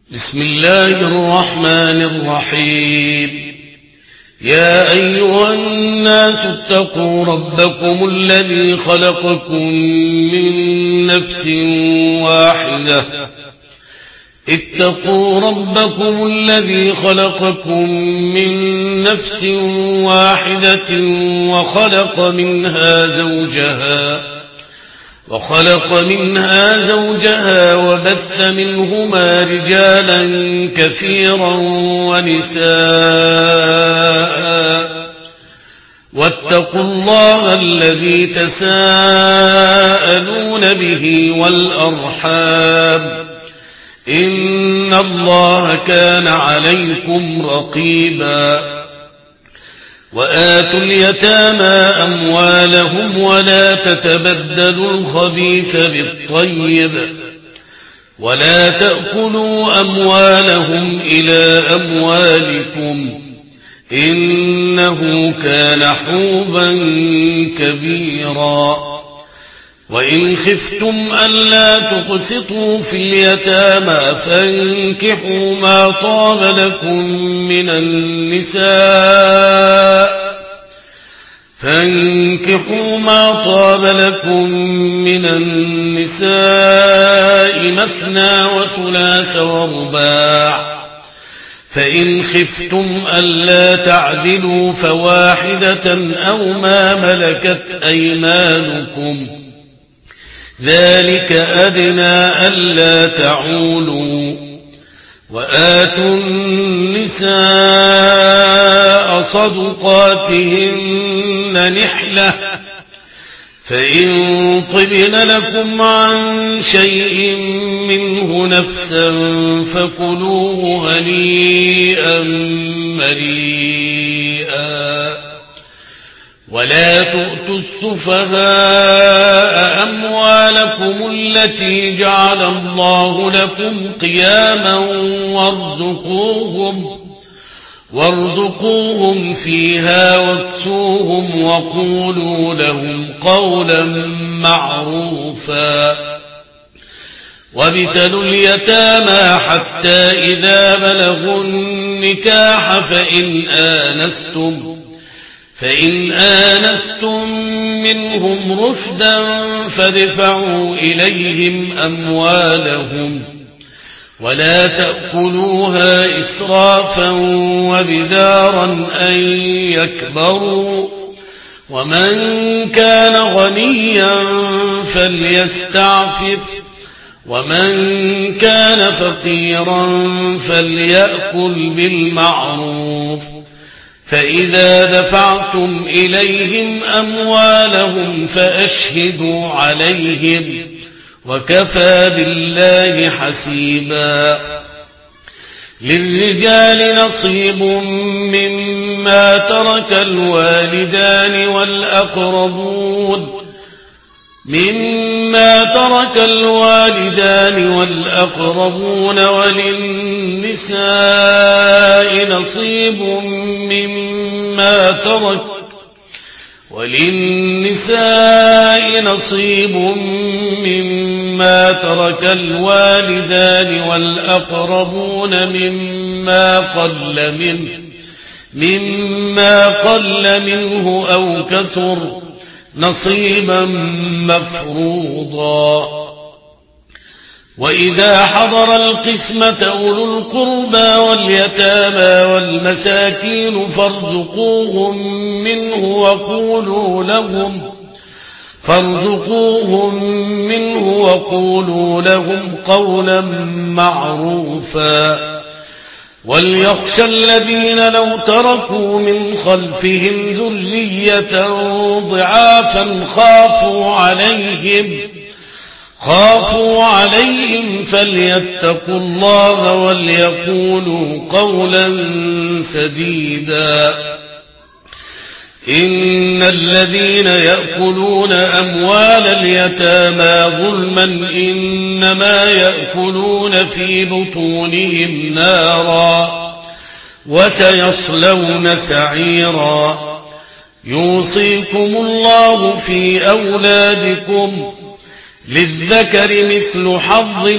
بسم الله الرحمن الرحيم. يا أيها الناس اتقوا ربكم الذي خلقكم من نفس واحدة وخلق منها زوجها وبث منهما رجالا كثيرا ونساء واتقوا الله الذي تساءلون به والأرحام إن الله كان عليكم رقيبا. وآتوا اليتامى أموالهم ولا تتبدلوا الخبيث بالطيب ولا تأكلوا أموالهم إلى أموالكم إنه كان حوبا كبيرا. وإن خفتم ألا تقسطوا في اليتامى فانكحوا ما طاب لكم من النساء مثنى وثلاث ورباع، فإن خفتم ألا تعدلوا فواحدة أو ما ملكت أيمانكم ذلك أدنى ألا تعولوا. وآتوا النساء صدقاتهن نحلة، فإن طبن لكم عن شيء منه نفسا فكلوه هنيئا مريئا. ولا تؤتوا السفهاء أموالكم التي جعل الله لكم قياما وارزقوهم فيها واكسوهم وقولوا لهم قولا معروفا. وابتلوا اليتامى حتى إذا بلغوا النكاح فإن آنستم منهم رشدا فادفعوا إليهم أموالهم ولا تأكلوها إسرافا وبدارا أن يكبروا. ومن كان غنيا فليستعفف ومن كان فقيرا فليأكل بالمعروف. فإذا دفعتم إليهم أموالهم فأشهدوا عليهم وكفى بالله حسيبا. للرجال نصيب مما ترك الوالدان والأقربون وللنساء نصيب مما ترك الوالدان والأقربون مما قل منه أو كثر نصيبا مفروضا. وإذا حضر القسمة أولو القربى واليتامى والمساكين فارزقوهم منه وقولوا لهم قولا معروفا. وليخشى الذين لو تركوا من خلفهم ذرية ضعافا خافوا عليهم فليتقوا الله وليقولوا قولا سديدا. إن الذين يأكلون أموال اليتامى ظلما إنما يأكلون في بطونهم نارا وسيصلون سعيرا. يوصيكم الله في أولادكم للذكر مثل حظ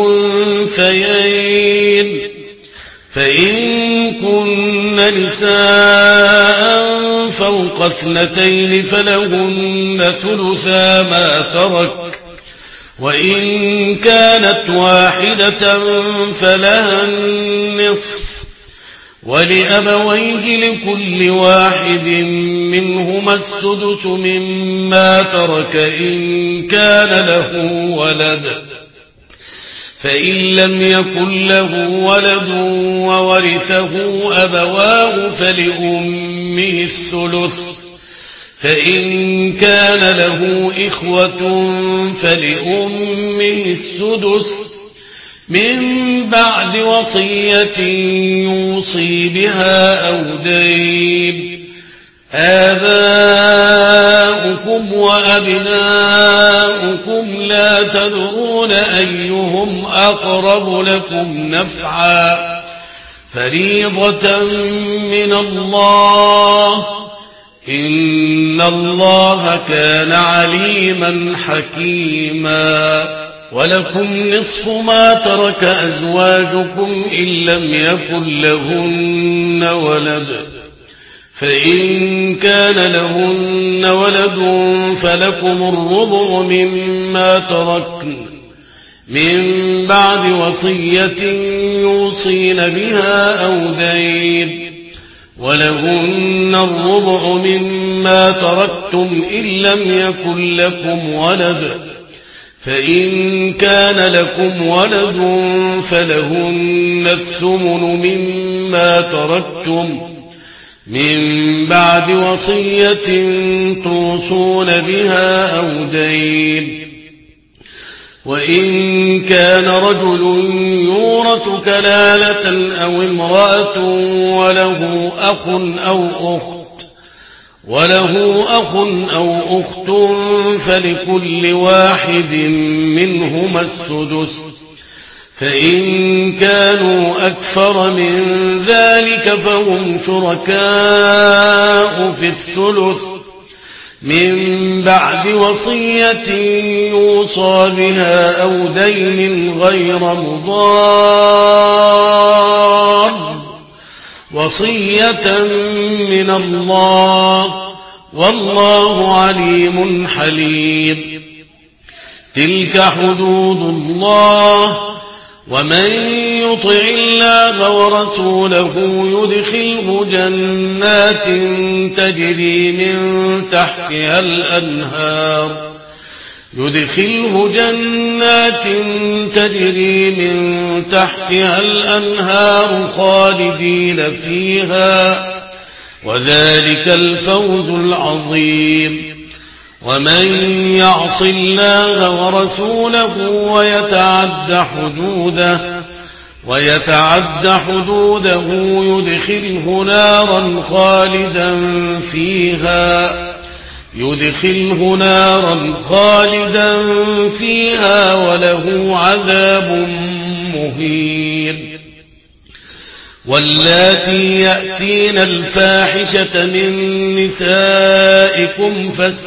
الأنثيين فإن كن نساء فوق 2 فلهن ثلثا ما ترك وإن كانت واحدة فلها النصف ولأبويه لكل واحد منهما السدس مما ترك إن كان له ولد فإن لم يكن له ولد وورثه أبواه فلأمه الثلث فإن كان له إخوة فلأمه السدس من بعد وصية يوصي بها أو دين آباؤكم وأبناؤكم لا تدرون أيهم أقرب لكم نفعا فريضة من الله إن الله كان عليما حكيما ولكم نصف ما ترك أزواجكم إن لم يكن لهن ولد فإن كان لهن ولد فلكم الربع مما تركن من بعد وصية يوصين بها أو دين ولهن الربع مما تركتم إن لم يكن لكم ولد فإن كان لكم ولد فلهن الثمن مما تركتم من بعد وصية توصون بها أو دين وإن كان رجل يورث كلالة أو امرأة وله أخ أو أخت فلكل واحد منهما السدس فإن كانوا أكثر من ذلك فهم شركاء في الثلث من بعد وصية يوصى بها أو دين غير مضار وصية من الله والله عليم حليم تلك حدود الله ومن يطع الله ورسوله يدخله جنات تجري من تحتها الأنهار خالدين فيها وذلك الفوز العظيم ومن يعص الله ورسوله ويتعد حدوده يدخله نارا خالدا فيها وله عذاب مهين واللاتي يأتين الفاحشة من نسائكم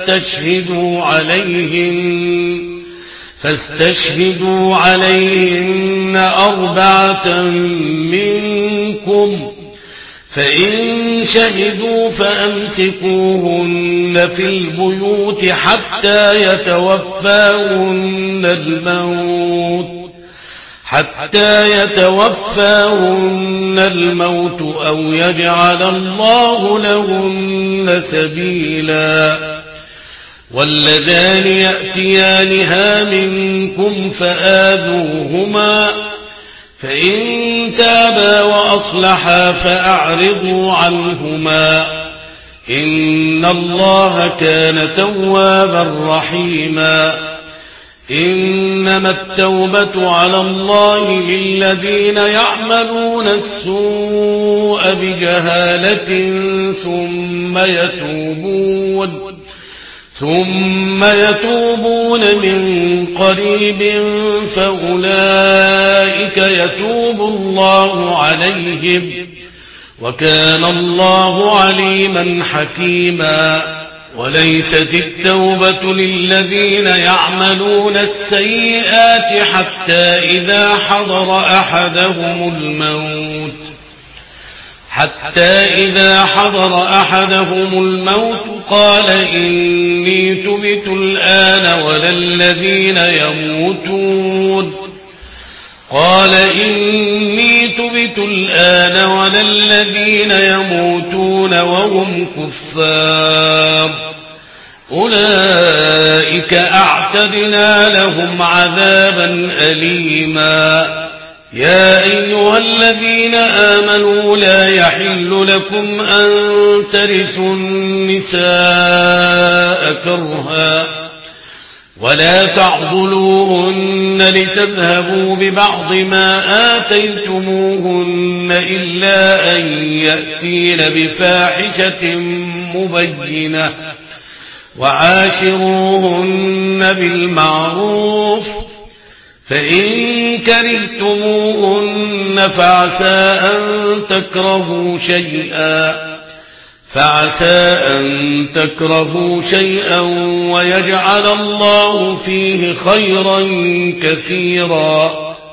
فاستشهدوا عليهن 4 منكم فإن شهدوا فأمسكوهن في البيوت حتى يتوفاهن الموت أو يجعل الله لهن سبيلا واللذان يأتيانها منكم فآذوهما فإن تابا وأصلحا فأعرضوا عنهما إن الله كان توابا رحيما إنما التوبة على الله للذين يعملون السوء بجهالة ثم يتوبون من قريب فأولئك يتوب الله عليهم وكان الله عليما حكيما وليست التوبة للذين يعملون السيئات حتى إذا حضر أحدهم الموت قال إني تبت الآن ولا الذين يموتون وهم كفار أولئك أعتدنا لهم عذابا أليما يا أيها الذين آمنوا لا يحل لكم أن ترثوا النساء كرها ولا تعضلوهن لتذهبوا ببعض ما آتيتموهن إلا أن يأتين بفاحشة مبينة وعاشروهن بالمعروف فإن كرهتموهن فعسى أن تكرهوا شيئا ويجعل الله فيه خيرا كثيرا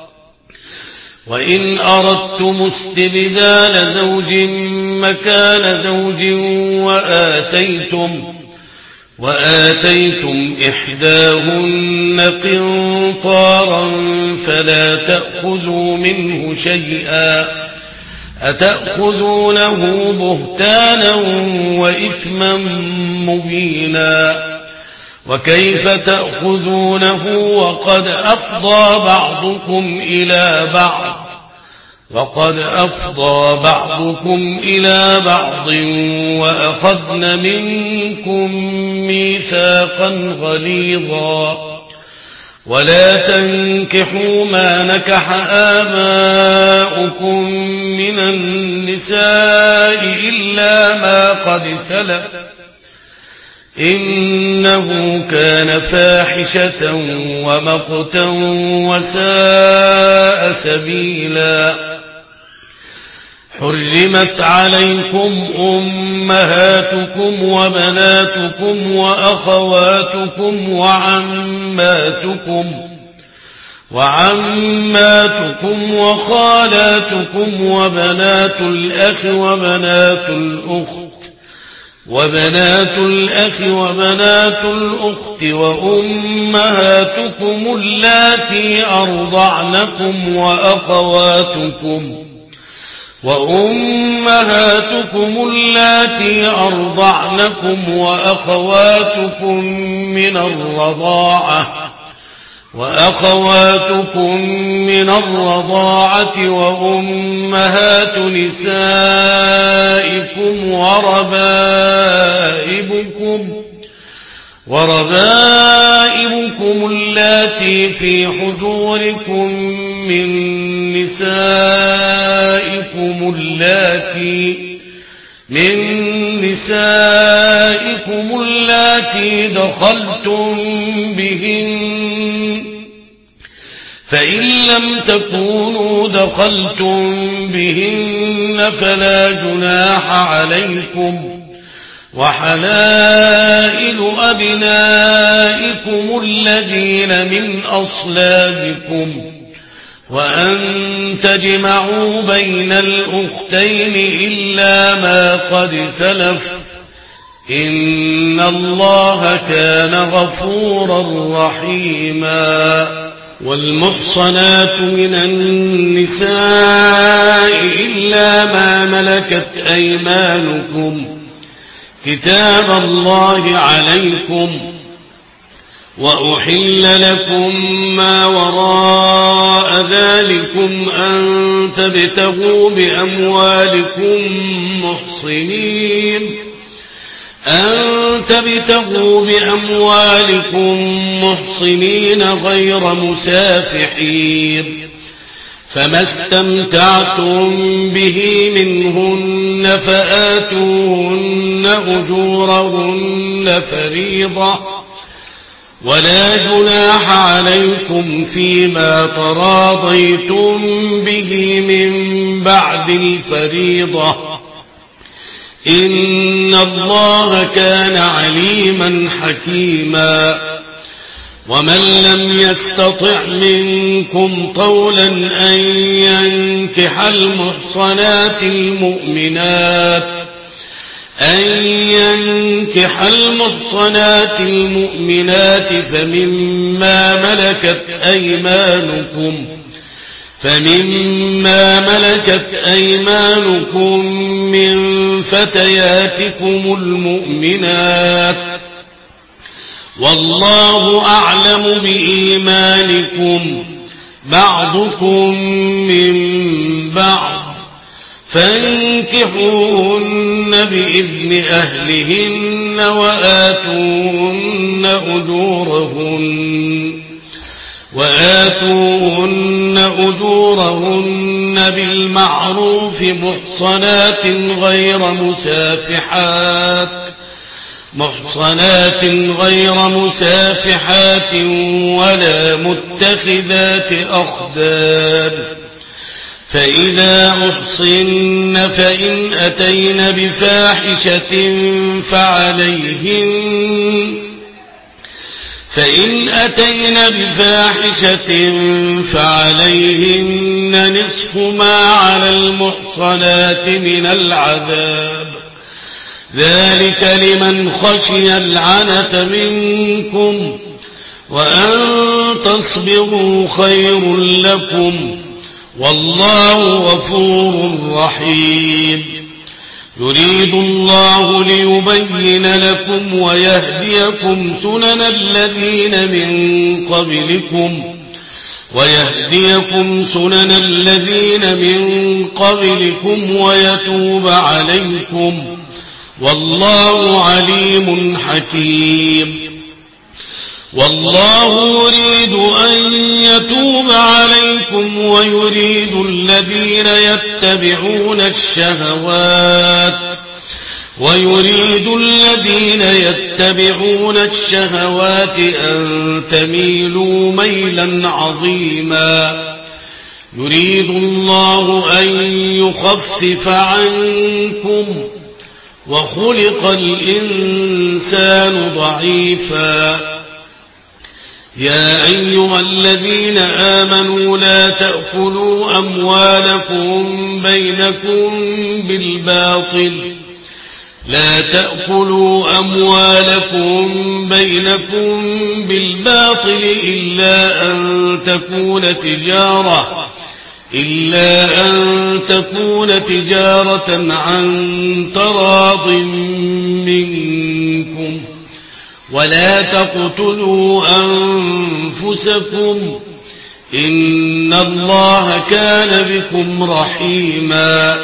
وإن أردتم استبدال زوج مكان زوج وآتيتم إحداهن قنطارا فلا تأخذوا منه شيئا أتأخذونه بهتانا وإثما مبينا وكيف تأخذونه وقد أفضى بعضكم إلى بعض وأخذن منكم ميثاقا غليظا ولا تنكحوا ما نكح آباؤكم من النساء إلا ما قد سلف إنه كان فاحشة ومقتا وساء سبيلا حرمت عليكم أمهاتكم وبناتكم وأخواتكم وعماتكم وخالاتكم وبنات الأخ وبنات الأخت وأمهاتكم اللاتي أرضعنكم وأخواتكم من الرضاعة وأمهات نسائكم وربائبكم اللاتي في حجوركم من نسائكم اللاتي دخلتم بهن فإن لم تكونوا دخلتم بهن فلا جناح عليكم وحلائل أبنائكم الذين من أصلابكم وأن تجمعوا بين الأختين إلا ما قد سلف إن الله كان غفورا رحيما والمحصنات من النساء إلا ما ملكت أيمانكم كتاب الله عليكم وأحل لكم ما وراء ذلكم أن تبتغوا بأموالكم محصنين غير مسافحين فما استمتعتم به منهن فآتوهن أجورهن فريضة ولا جناح عليكم فيما تراضيتم به من بعد الفريضة إن الله كان عليما حكيما ومن لم يستطع منكم طولا أن ينكح المحصنات فمما ملكت أيمانكم من فتياتكم المؤمنات والله أعلم بإيمانكم بعضكم من بعض فانكحوهن بإذن أهلهن وآتوهن أجورهن بالمعروف محصنات غير مسافحات ولا متخذات أخدان فإذا أحصن فإن أتين بفاحشة فعليهن نصف ما على المحصنات من العذاب ذلك لمن خشي العنة منكم وأن تصبروا خير لكم والله غفور رحيم يريد الله ليبين لكم ويهديكم سنن الذين من قبلكم ويتوب عليكم والله عليم حكيم والله يريد أن يتوب عليكم ويريد الذين يتبعون الشهوات أن تميلوا ميلا عظيما يريد الله أن يخفف عنكم وخلق الإنسان ضعيفا يا أيها الذين آمنوا لا تأكلوا أموالكم بينكم بالباطل إلا أن تكون تجارة عن تراض منكم ولا تقتلوا أنفسكم إن الله كان بكم رحيما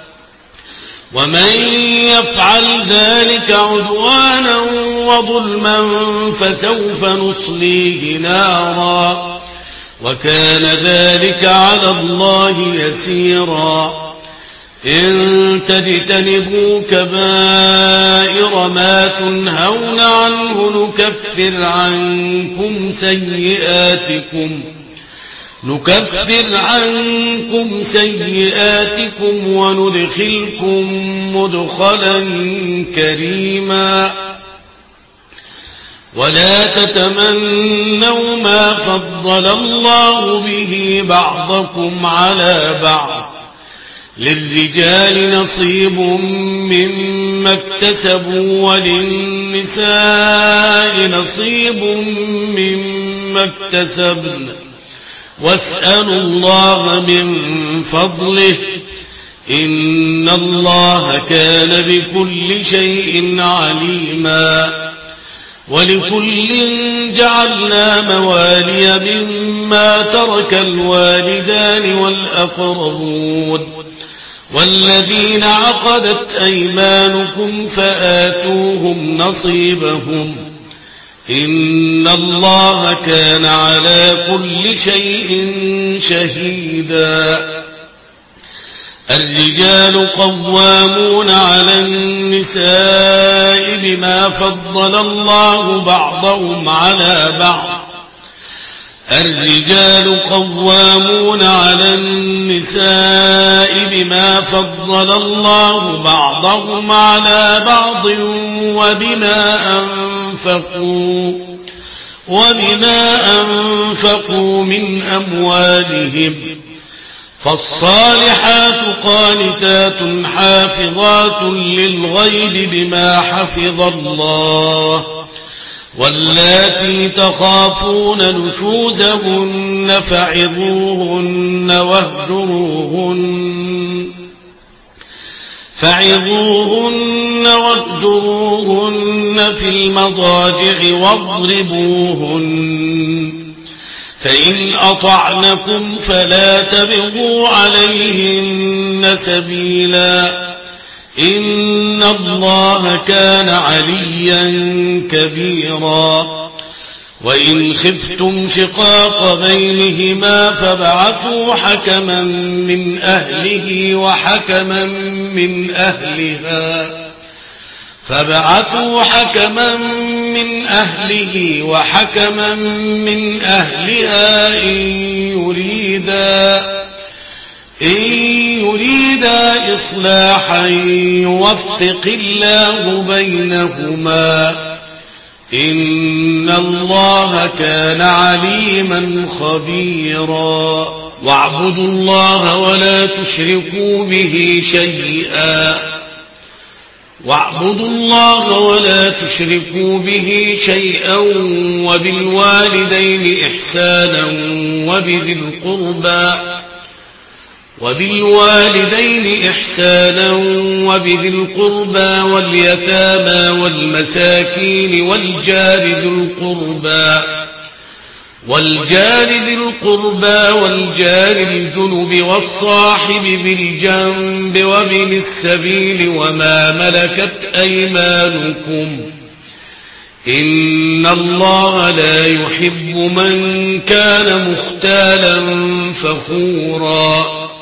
ومن يفعل ذلك عدوانا وظلما فسوف نصليه نارا وكان ذلك على الله يسيرا إن تجتنبوا كبائر ما تنهون عنه نكفر عنكم سيئاتكم وندخلكم مدخلا كريما ولا تتمنوا ما فضل الله به بعضكم على بعض للرجال نصيب مما اكتسبوا وللنساء نصيب مما اكتسبن واسألوا الله من فضله إن الله كان بكل شيء عليما ولكل جعلنا موالي مما ترك الوالدان والأقربون والذين عقدت أيمانكم فآتوهم نصيبهم إن الله كان على كل شيء شهيدا الرجال قوامون على النساء بما فضل الله بعضهم على بعض بما فضل الله بعضهم على بعض وبما أنفقوا من أموالهم فالصالحات قانتات حافظات للغيب بما حفظ الله واللاتي تخافون نشوزهن فعظوهن واهجروهن في المضاجع واضربوهن فإن أطعنكم فلا تبغوا عليهن سبيلا إن الله كان عليا كبيرا وإن خفتم شقاق بينهما فابعثوا حكما من أهله وحكما من أهلها إن يريدا إصلاحا يوفق الله بينهما إن الله كان عليما خبيرا واعبدوا الله ولا تشركوا به شيئا وبالوالدين إحسانا وبذي القربى واليتامى والمساكين والجار ذي القربى والجار الجنب والصاحب بالجنب وابن السبيل وما ملكت أيمانكم إن الله لا يحب من كان مختالا فخورا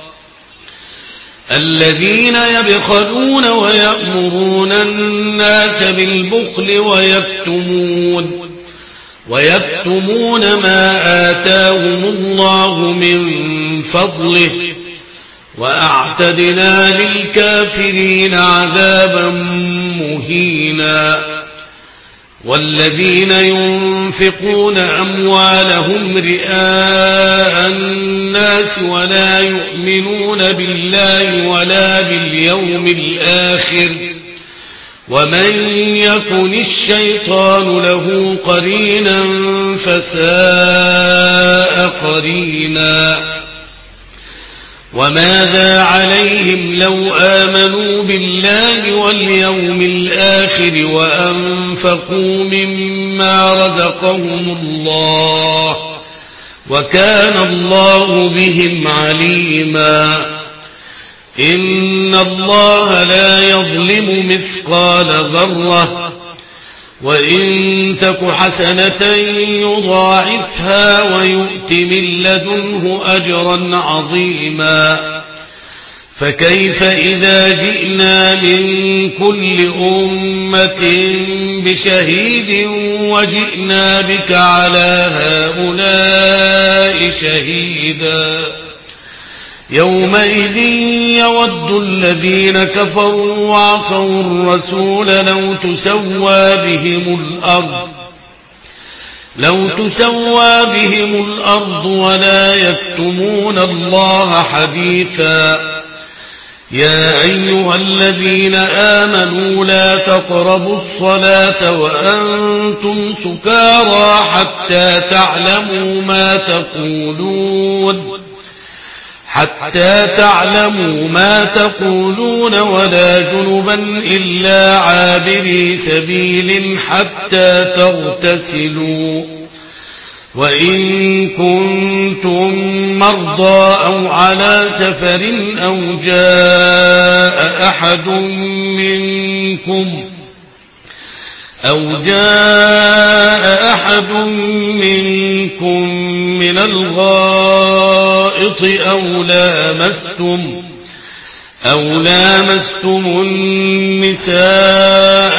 الذين يبخلون ويأمرون الناس بالبخل ويكتمون ما آتاهم الله من فضله وأعتدنا للكافرين عذابا مهينا والذين ينفقون أموالهم رئاء الناس ولا يؤمنون بالله ولا باليوم الآخر ومن يكن الشيطان له قرينا فساء قرينا وماذا عليهم لو آمنوا بالله واليوم الآخر وأنفقوا مما رزقهم الله وكان الله بهم عليما إن الله لا يظلم مثقال ذرة وإن تك حسنة يضاعفها ويؤت من لدنه أجرا عظيما فكيف إذا جئنا من كل أمة بشهيد وجئنا بك على هؤلاء شهيدا يومئذ يود الذين كفروا وعصوا الرسول لو تسوى بهم الأرض ولا يكتمون الله حديثا يا أيها الذين آمنوا لا تقربوا الصلاة وأنتم سكارى حتى تعلموا ما تقولون ولا جنبا إلا عابري سبيل حتى تغتسلوا وإن كنتم مرضى أو على سفر أو جاء أحد منكم من الغائط أو لامستم النساء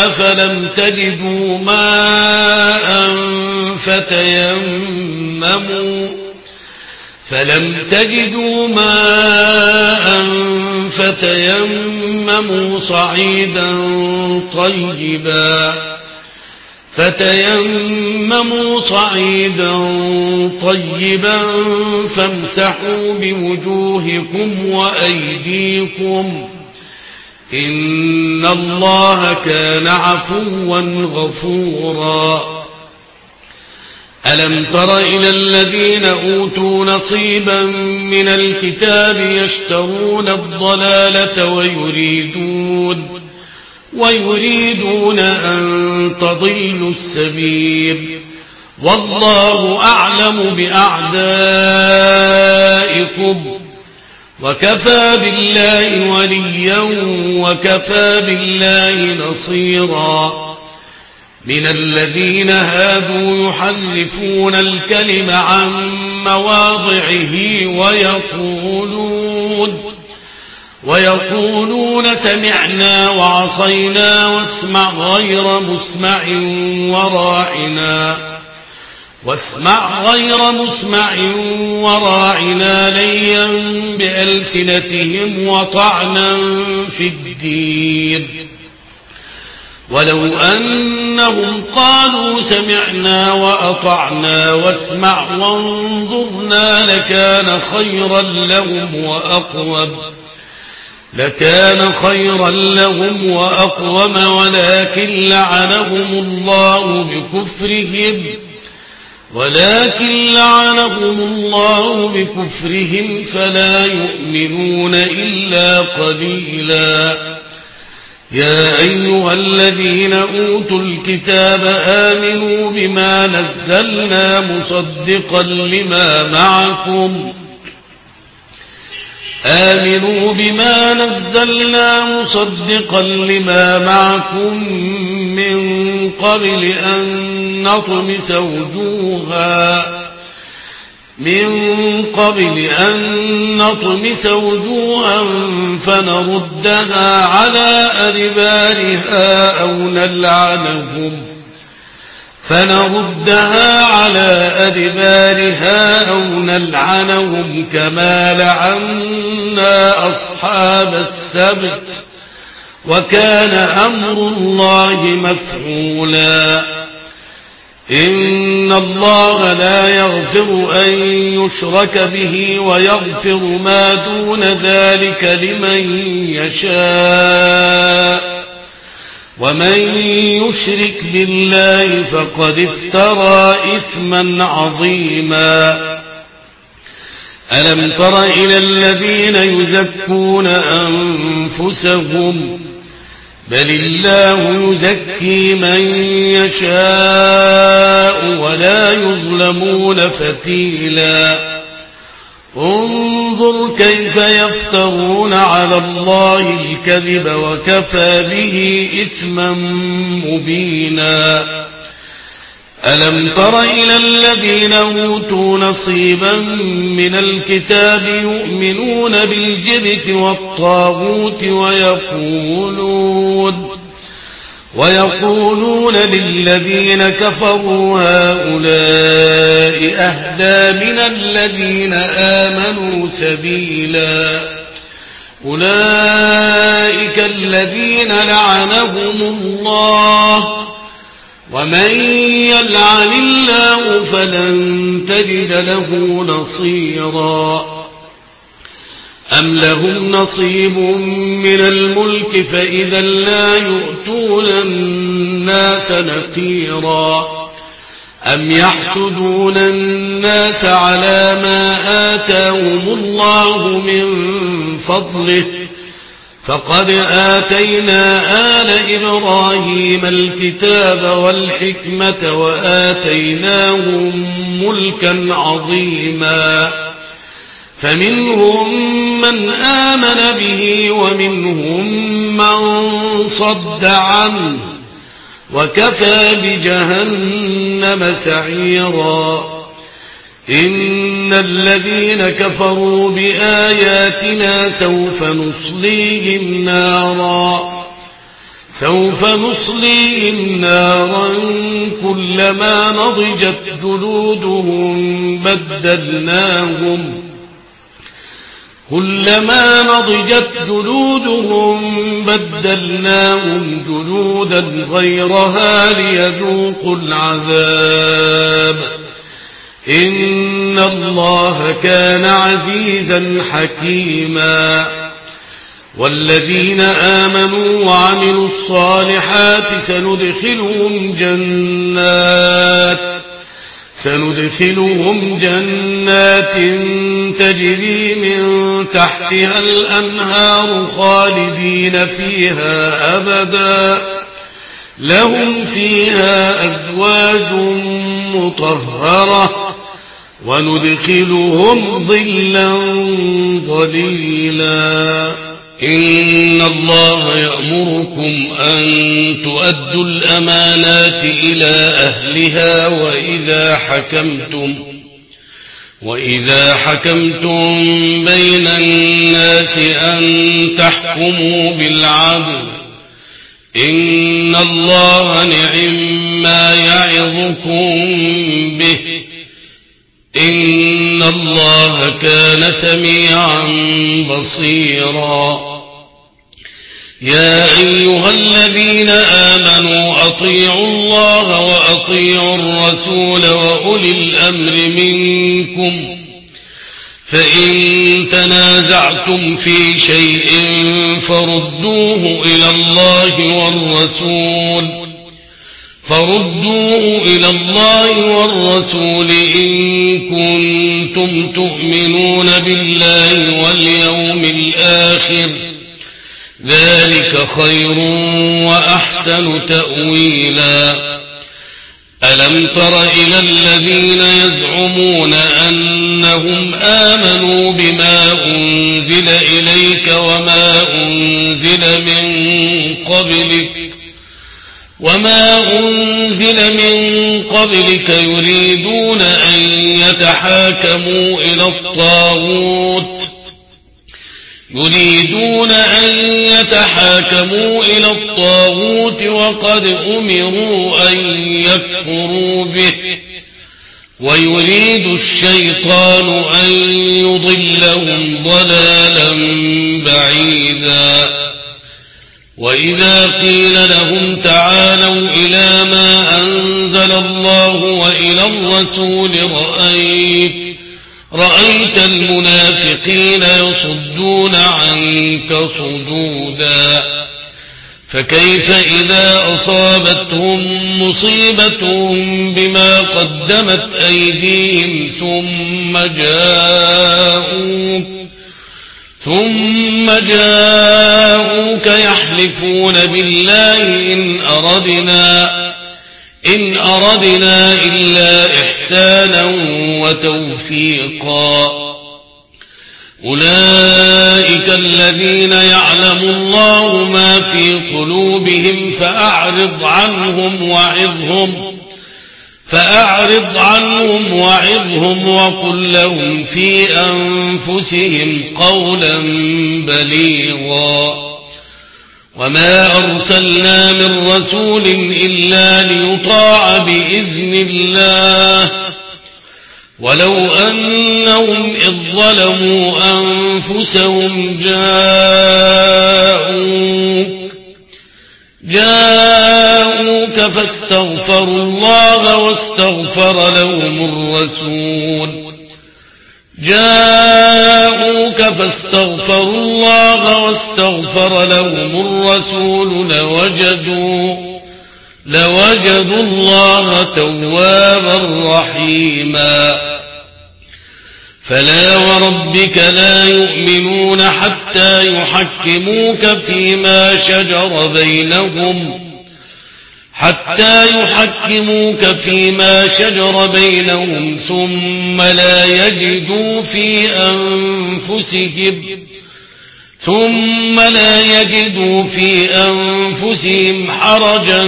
فلم تجدوا ماء فتيمموا صعيدا طيبا فامسحوا بوجوهكم وأيديكم إن الله كان عفوا غفورا ألم تر إلى الذين أوتوا نصيبا من الكتاب يشترون الضلالة ويريدون أن تضلوا السبيل والله أعلم بأعدائكم وكفى بالله وليا وكفى بالله نصيرا من الذين هادوا يحرفون الكلم عن مواضعه ويقولون سمعنا وعصينا واسمع غير مسمع وراعنا ليا بألسنتهم وطعنا في الدين ولو أنهم قالوا سمعنا وأطعنا واسمع وانظرنا لكان خيرا لهم وأقوم ولكن لعنهم الله بكفرهم فلا يؤمنون إلا قليلا يا أيها الذين أوتوا الكتاب آمنوا بما نزلنا مصدقا لما معكم من قبل أن نطمس وجوها فنردها على أدبارها أو نلعنهم كما لعنا أصحاب السبت وكان أمر الله مفعولا إن الله لا يغفر أن يشرك به ويغفر ما دون ذلك لمن يشاء ومن يشرك بالله فقد افترى إثما عظيما ألم تر إلى الذين يزكون أنفسهم بل الله يزكي من يشاء ولا يظلمون فتيلا انظر كيف يفترون على الله الكذب وكفى به إثما مبينا ألم تر إلى الذين أوتوا نصيبا من الكتاب يؤمنون بالجبت والطاغوت ويقولون للذين كفروا هؤلاء أهدى من الذين آمنوا سبيلا أولئك الذين لعنهم الله ومن يلعن الله فلن تجد له نصيرا أم لهم نصيب من الملك فإذا لا يؤتون الناس نقيرا أم يحسدون الناس على ما آتاهم الله من فضله فقد آتينا آل إبراهيم الكتاب والحكمة وآتيناهم ملكا عظيما فمنهم من آمن به ومنهم من صد عنه وكفى بجهنم سعيرا إن الذين كفروا بآياتنا سوف نصليهم نارا كلما نضجت جلودهم كلما نضجت جلودهم بدلناهم جلودا غيرها ليذوقوا العذاب إن الله كان عزيزا حكيما والذين آمنوا وعملوا الصالحات سندخلهم جنات تجري من تحتها الأنهار خالدين فيها أبدا لهم فيها أزواج مطهرة وندخلهم ظلا ظليلا إن الله يأمركم أن تؤدوا الأمانات إلى أهلها وإذا حكمتم بين الناس أن تحكموا بالعدل إن الله نعما يعظكم به إن الله كان سميعا بصيرا يا أيها الذين آمنوا أطيعوا الله وأطيعوا الرسول وأولي الأمر منكم فإن تنازعتم في شيء فردوه إلى الله والرسول إن كنتم تؤمنون بالله واليوم الآخر ذلك خير وأحسن تأويلا ألم تر إلى الذين يزعمون أنهم آمنوا بما أنزل إليك وما أنزل من قبلك يريدون أن يتحاكموا إلى الطاغوت وقد أمروا أن يكفروا به ويريد الشيطان أن يضلهم ضلالا بعيدا وإذا قيل لهم تعالوا إلى ما أنزل الله وإلى الرسول رأيت المنافقين يصدون عنك صدودا فكيف إذا أصابتهم مصيبة بما قدمت أيديهم ثم جاءوك يحلفون بالله إن أردنا إلا إحسانا وتوفيقا أولئك الذين يعلم الله ما في قلوبهم فأعرض عنهم وعظهم وقل لهم في أنفسهم قولا بليغا وما أرسلنا من رسول إلا ليطاع بإذن الله ولو أنهم إذ ظلموا أنفسهم جاءوك فاستغفروا الله واستغفر لهم الرسول لوجدوا الله توابا رحيما فلا وربك لا يؤمنون حتى يحكموك فيما شجر بينهم ثم لا يجدوا في أنفسهم حرجا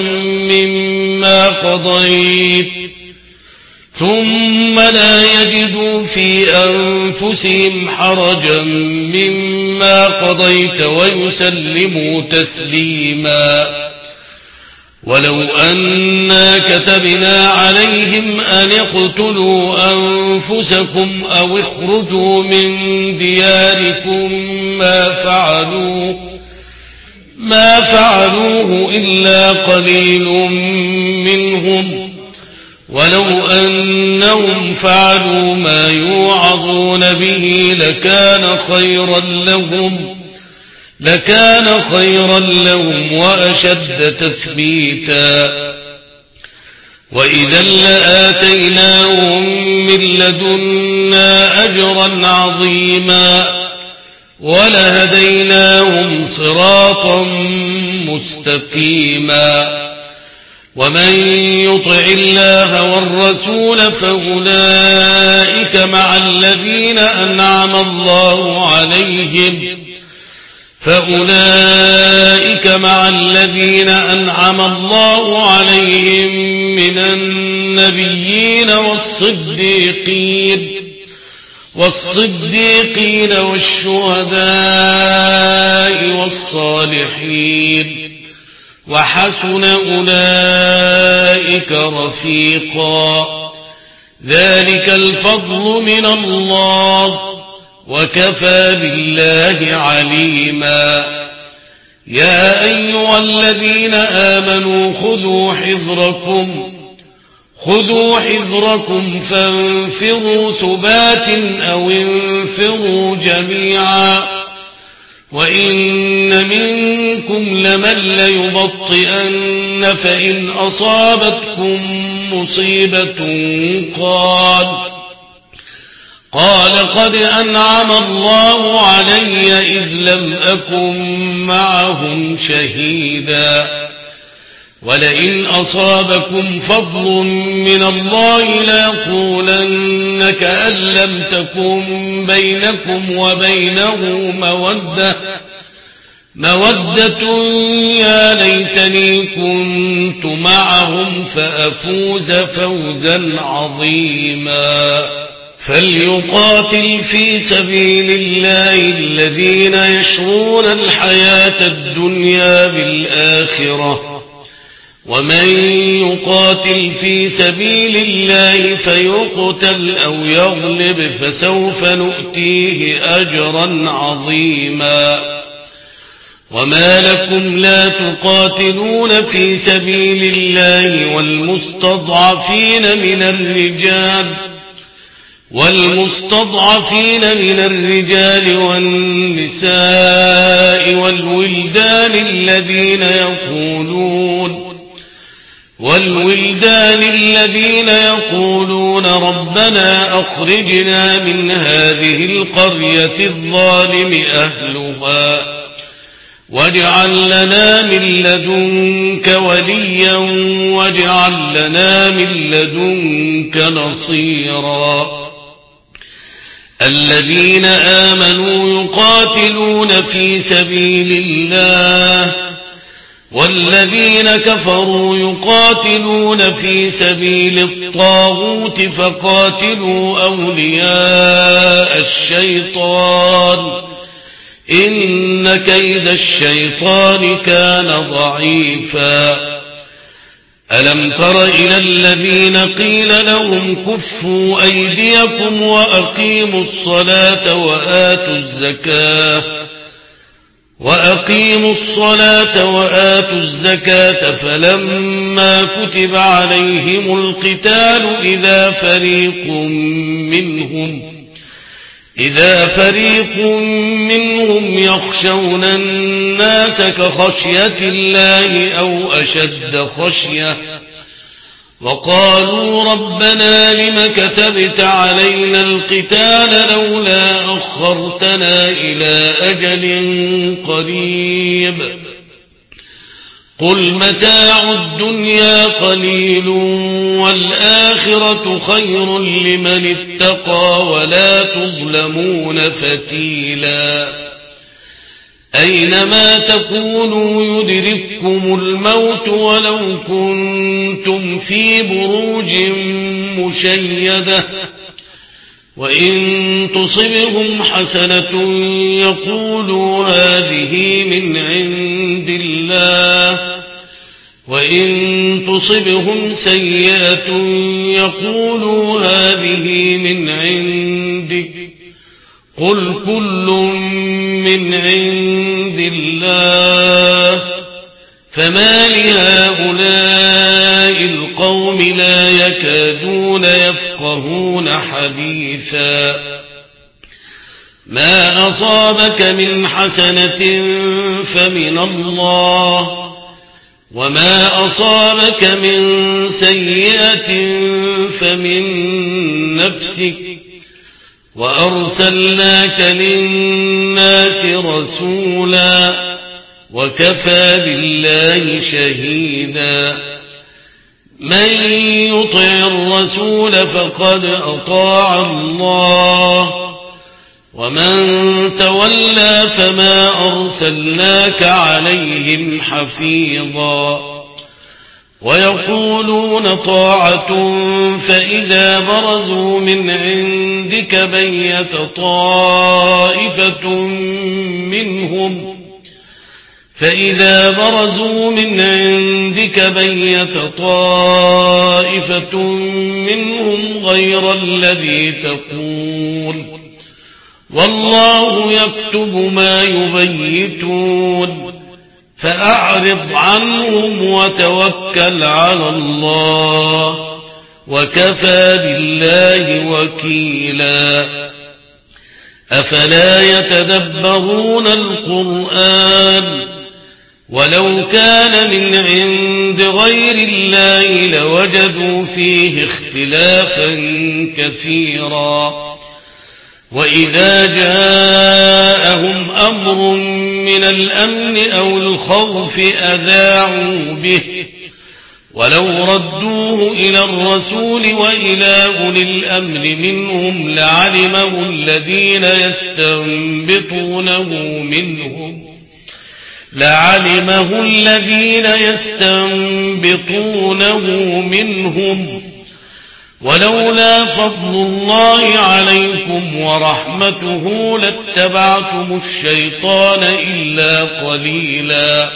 مما قضيت ويسلموا تسليما ولو أنا كتبنا عليهم أن اقتلوا أنفسكم أو اخرجوا من دياركم ما فعلوه إلا قليل منهم ولو أنهم فعلوا ما يوعظون به لكان خيرا لهم وأشد تثبيتا وإذا لآتيناهم من لدنا أجرا عظيما ولهديناهم صراطا مستقيما ومن يطع الله والرسول فأولئك مع الذين أنعم الله عليهم من النبيين والصديقين والشهداء والصالحين وحسن أولئك رفيقا ذلك الفضل من الله وكفى بالله عليما يا أيها الذين آمنوا خذوا حذركم فانفروا ثبات أو انفروا جميعا وإن منكم لمن ليبطئن فإن أصابتكم مصيبة قال قد أنعم الله علي إذ لم أكن معهم شهيدا ولئن أصابكم فضل من الله ليقولن كأن لم تكن بينكم وبينه مودة يا ليتني كنت معهم فأفوز فوزا عظيما فليقاتل في سبيل الله الذين يشرون الحياة الدنيا بالآخرة ومن يقاتل في سبيل الله فيقتل أو يغلب فسوف نؤتيه أجرا عظيما وما لكم لا تقاتلون في سبيل الله والمستضعفين من الرجال والنساء والولدان الذين يقولون ربنا أخرجنا من هذه القرية الظالم أهلها واجعل لنا من لدنك وليا واجعل لنا من لدنك نصيرا الذين آمنوا يقاتلون في سبيل الله والذين كفروا يقاتلون في سبيل الطاغوت فقاتلوا أولياء الشيطان إن كيد الشيطان كان ضعيفا ألم تر إلى الذين قيل لهم كفوا أيديكم وأقيموا الصلاة وآتوا الزكاة فلما كتب عليهم القتال إذا فريق منهم يخشون الناس كخشية الله أو أشد خشية وقالوا ربنا لم كتبت علينا القتال لولا أخرتنا إلى أجل قريب قل متاع الدنيا قليل والآخرة خير لمن اتقى ولا تظلمون فتيلا أينما تكونوا يدرككم الموت ولو كنتم في بروج مشيدة وإن تصبهم حسنة يقولوا هذه من عند الله وإن تصبهم سيئة يقولوا هذه من عندك قل كل من عند الله فما لهؤلاء القوم لا يكادون يفقهون حديثا ما أصابك من حسنة فمن الله وما أصابك من سيئة فمن نفسك وأرسلناك للناس رسولا وكفى بالله شهيدا من يطع الرسول فقد أطاع الله ومن تولى فما أرسلناك عليهم حفيظا ويقولون طاعة فإذا برزوا من عندك بيت طائفة منهم غير الذي تقول والله يكتب ما يبيتون فأعرض عنهم وتوكل على الله وكفى بالله وكيلا أفلا يتدبرون القرآن ولو كان من عند غير الله لوجدوا فيه اختلافا كثيرا وإذا جاءهم أمر من الأمن أو الخوف أذاعوا به ولو ردوه إلى الرسول وإلى أولي الأمر منهم لعلمه الذين يستنبطونه منهم ولولا فضل الله عليكم ورحمته لاتبعتم الشيطان إلا قليلا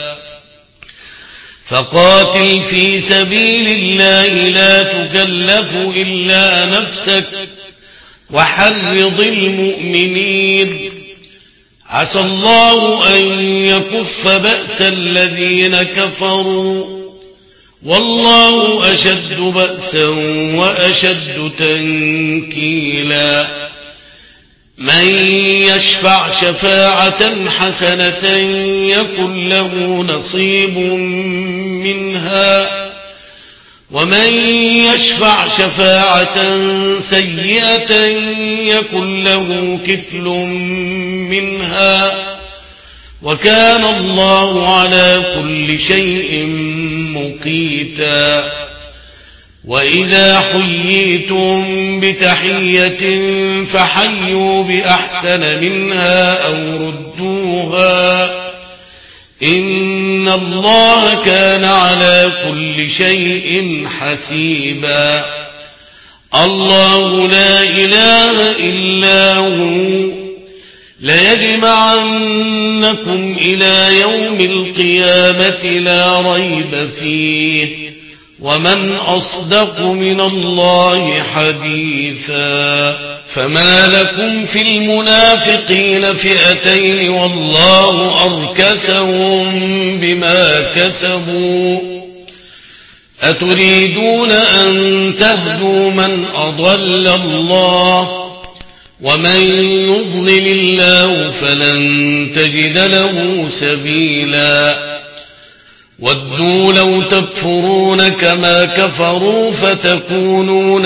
فقاتل في سبيل الله لا تكلف إلا نفسك وحرض المؤمنين عسى الله أن يكف بأس الذين كفروا والله أشد بأسا وأشد تنكيلا من يشفع شفاعة حسنة يكن له نصيب منها ومن يشفع شفاعة سيئة يكن له كفل منها وكان الله على كل شيء مقيتا وإذا حييتم بتحية فحيوا بأحسن منها أو ردوها إن الله كان على كل شيء حسيبا الله لا إله إلا هو ليجمعنكم إلى يوم القيامة لا ريب فيه ومن أصدق من الله حديثا فما لكم في المنافقين فئتين والله أركسهم بما كسبوا أتريدون أن تهدوا من أضل الله ومن يضلل الله فلن تجد له سبيلا ودوا لو تكفرون كما كفروا فتكونون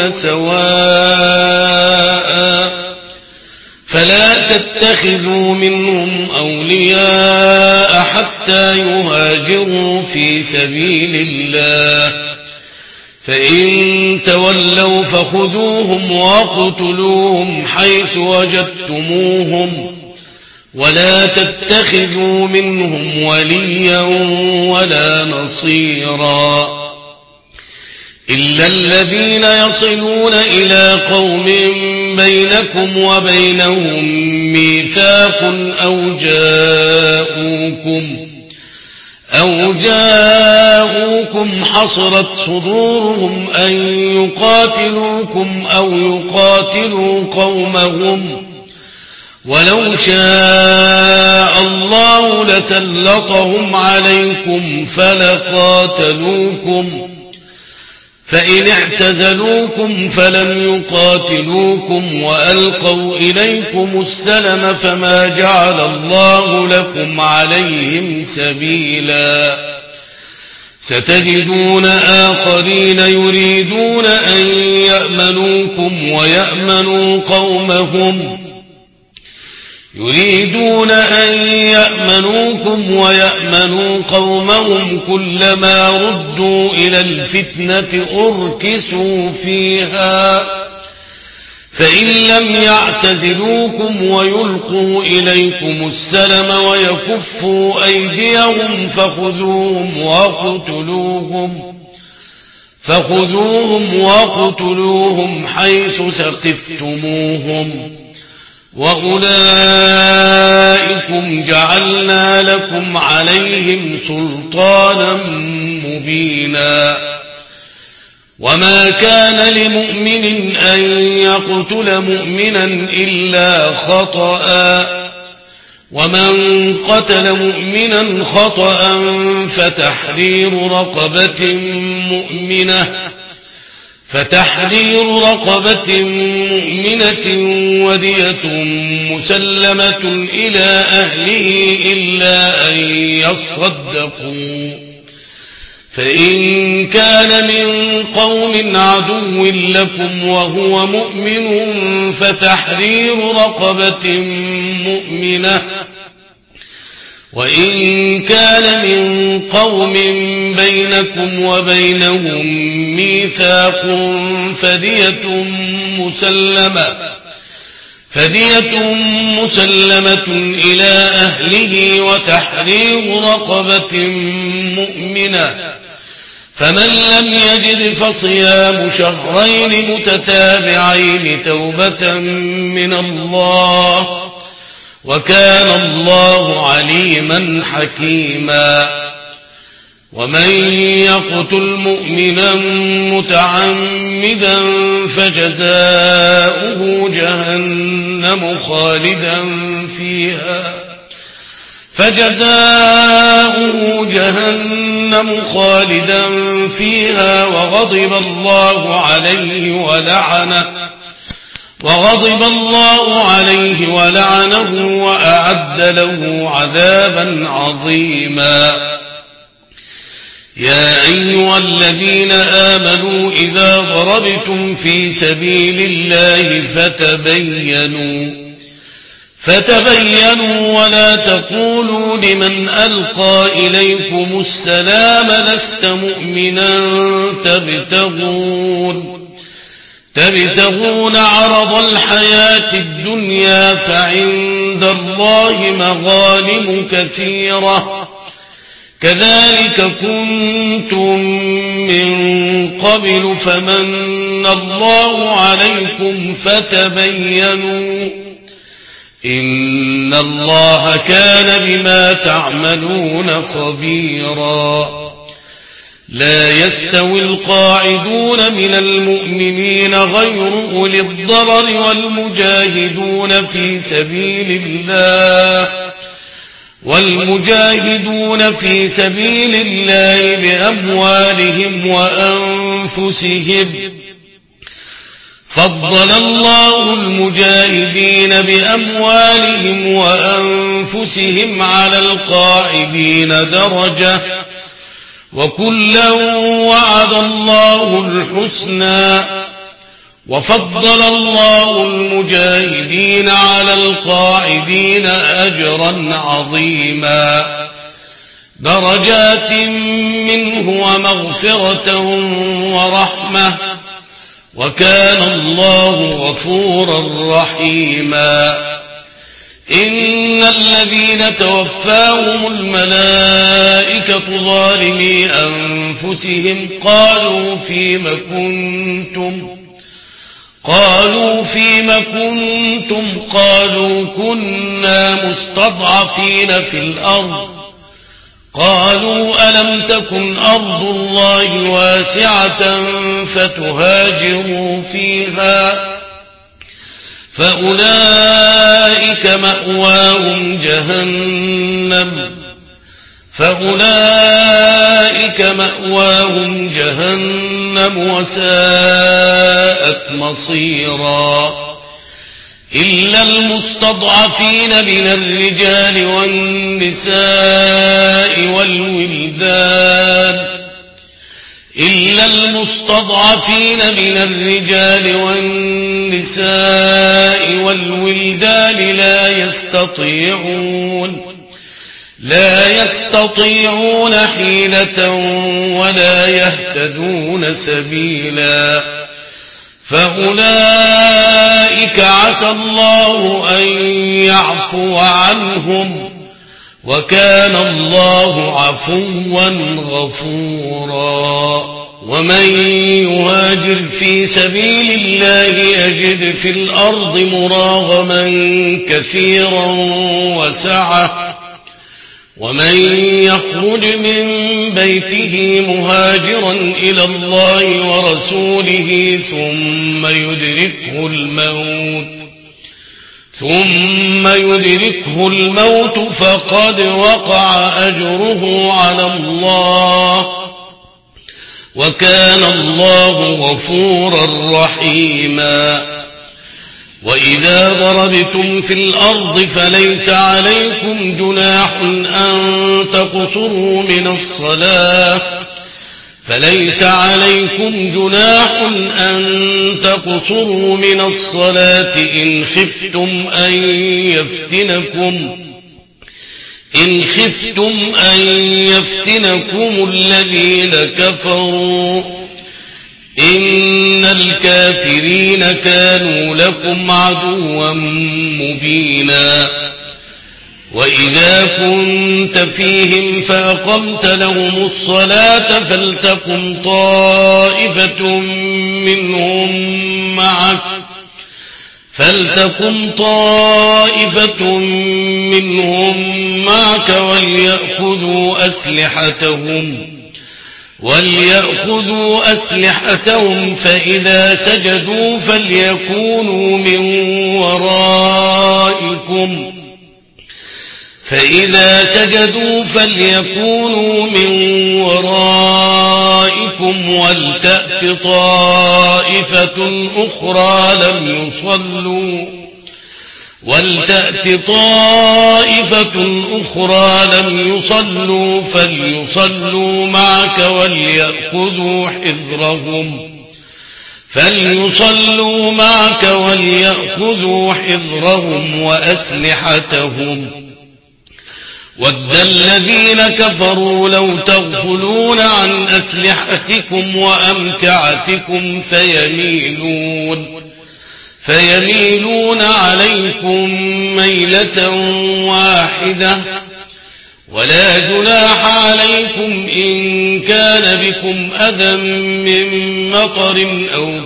سواء فلا تتخذوا منهم أولياء حتى يهاجروا في سبيل الله فإن تولوا فخذوهم واقتلوهم حيث وجدتموهم ولا تتخذوا منهم وليا ولا نصيرا إلا الذين يصلون إلى قوم بينكم وبينهم ميثاق أو جاءوكم حصرت صدورهم أن يقاتلوكم أو يقاتلوا قومهم ولو شاء الله لسلطهم عليكم فلقاتلوكم فإن اعتزلوكم فلم يقاتلوكم وألقوا إليكم السلم فما جعل الله لكم عليهم سبيلا ستجدون آخرين يريدون أن يأمنوكم ويأمنوا قومهم كلما ردوا إلى الفتنة أركسوا فيها فإن لم يعتزلوكم ويلقوا إليكم السلم ويكفوا أيديهم فخذوهم واقتلوهم حيث ثقفتموهم وأولئكم جعلنا لكم عليهم سلطانا مبينا وما كان لمؤمن أن يقتل مؤمنا إلا خطأ ومن قتل مؤمنا خطأ فتحرير رقبة مؤمنة ودية مسلمة إلى أهله إلا أن يصدقوا فإن كان من قوم عدو لكم وهو مؤمن فتحرير رقبة مؤمنة وإن كان من قوم بينكم وبينهم ميثاق فدية مسلمة إلى أهله وتحرير رقبة مؤمنة فمن لم يجد فصيام شهرين متتابعين توبة من الله وكان الله عليما حكيما ومن يقتل مؤمنا متعمدا فجزاؤه جهنم خالدا فيها وغضب الله عليه ولعنه وأعد له عذابا عظيما يا أيها الذين آمنوا إذا ضربتم في سبيل الله فتبينوا ولا تقولوا لمن ألقى إليكم السلام لست مؤمنا تبتغون عرض الحياة الدنيا فعند الله مغانم كثيرة كذلك كنتم من قبل فمن الله عليكم فتبينوا إن الله كان بما تعملون خبيرا لا يستوي القاعدون من المؤمنين غير أولي الضرر والمجاهدون في سبيل الله بأموالهم وأنفسهم فضل الله المجاهدين بأموالهم وأنفسهم على القاعدين درجة وكلا وعد الله الحسنى وفضل الله المجاهدين على القاعدين أجرا عظيما درجات منه ومغفرة ورحمة وكان الله غفورا رحيما إن الذين توفاهم الملائكة ظالمي أنفسهم قالوا فيم كنتم قالوا كنا مستضعفين في الأرض قالوا ألم تكن أرض الله واسعة فتهاجروا فيها فأولئك مأواهم جهنم وساءت مصيرا إلا المستضعفين من الرجال والولدان لا يستطيعون حيلة ولا يهتدون سبيلا فأولئك عسى الله أن يعفو عنهم وكان الله عفوا غفورا ومن يهاجر في سبيل الله يجد في الأرض مراغما كثيرا وسعة ومن يخرج من بيته مهاجرا إلى الله ورسوله ثم يدركه الموت فقد وقع أجره على الله وكان الله غفورا رحيما وإذا ضربتم في الأرض فليس عليكم جناح أن تقصروا من الصلاة إن خفتم أن يفتنكم الذين كفروا إن الكافرين كانوا لكم عدوا مبينا وإذا كنت فيهم فأقمت لهم الصلاة فلتقم طائفة منهم معك وليأخذوا أسلحتهم فإذا سجدوا فليكونوا من ورائكم ولتأت طائفة أخرى لم يصلوا فليصلوا معك وليأخذوا حذرهم وأسلحتهم ود الذين كفروا لو تغفلون عن أسلحتكم وأمتعتكم فيميلون عليكم ميلة واحدة ولا جناح عليكم إن كان بكم أذى من مطر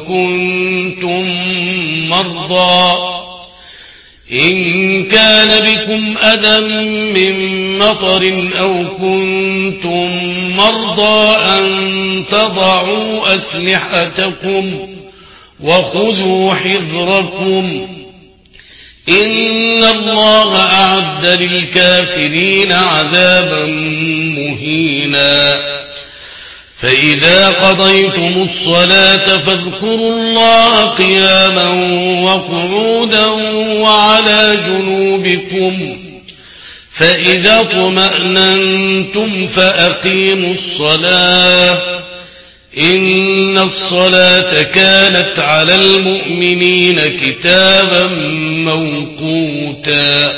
أو كنتم مرضى أن تضعوا أسلحتكم وخذوا حذركم إن الله أعد للكافرين عذابا مهينا فإذا قضيتم الصلاة فاذكروا الله قياما وقعودا وعلى جنوبكم فإذا اطمأننتم فأقيموا الصلاة إن الصلاة كانت على المؤمنين كتابا موقوتا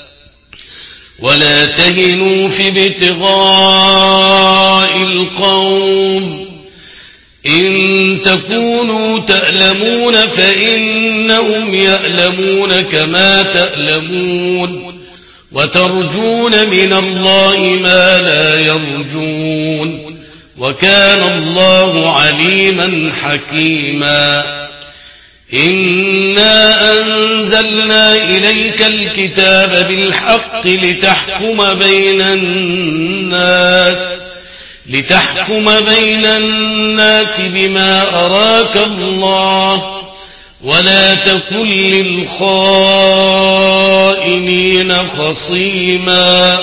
ولا تهنوا في ابتغاء القوم إن تكونوا تألمون فإنهم يألمون كما تألمون وترجون من الله ما لا يرجون وكان الله عليما حكيما إنا أنزلنا إليك الكتاب بالحق لتحكم بين الناس بما أراك الله ولا تكن للخائنين خصيما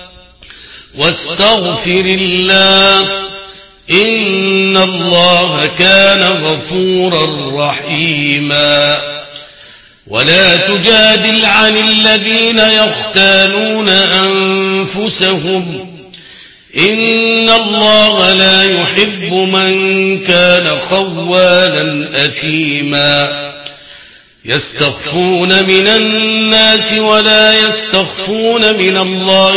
واستغفر الله إن الله كان غفورا رحيما ولا تجادل عن الذين يختانون أنفسهم إن الله لا يحب من كان خوانا أثيما يستخفون من الناس ولا يستخفون من الله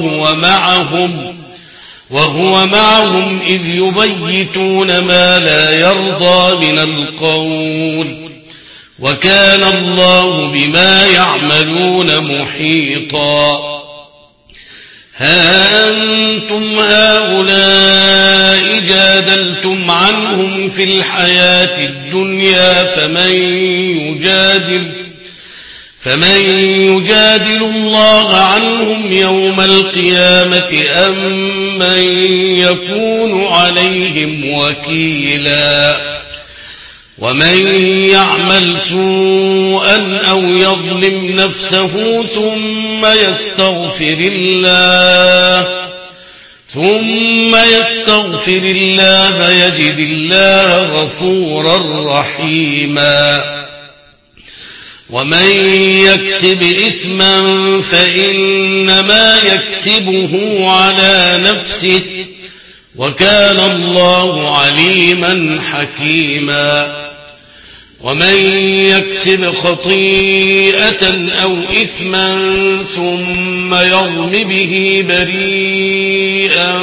وهو معهم إذ يبيتون ما لا يرضى من القول وكان الله بما يعملون محيطا ها أنتم هؤلاء جادلتم عنهم في الحياة الدنيا فمن يجادل الله عنهم يوم القيامة أم من يكون عليهم وكيلا ومن يعمل سوءا أو يظلم نفسه ثم يستغفر الله يجد الله غفورا رحيما ومن يكسب إثما فإنما يكسبه على نفسه وكان الله عليما حكيما ومن يكسب خطيئة أو إثما ثم يرم به بريئا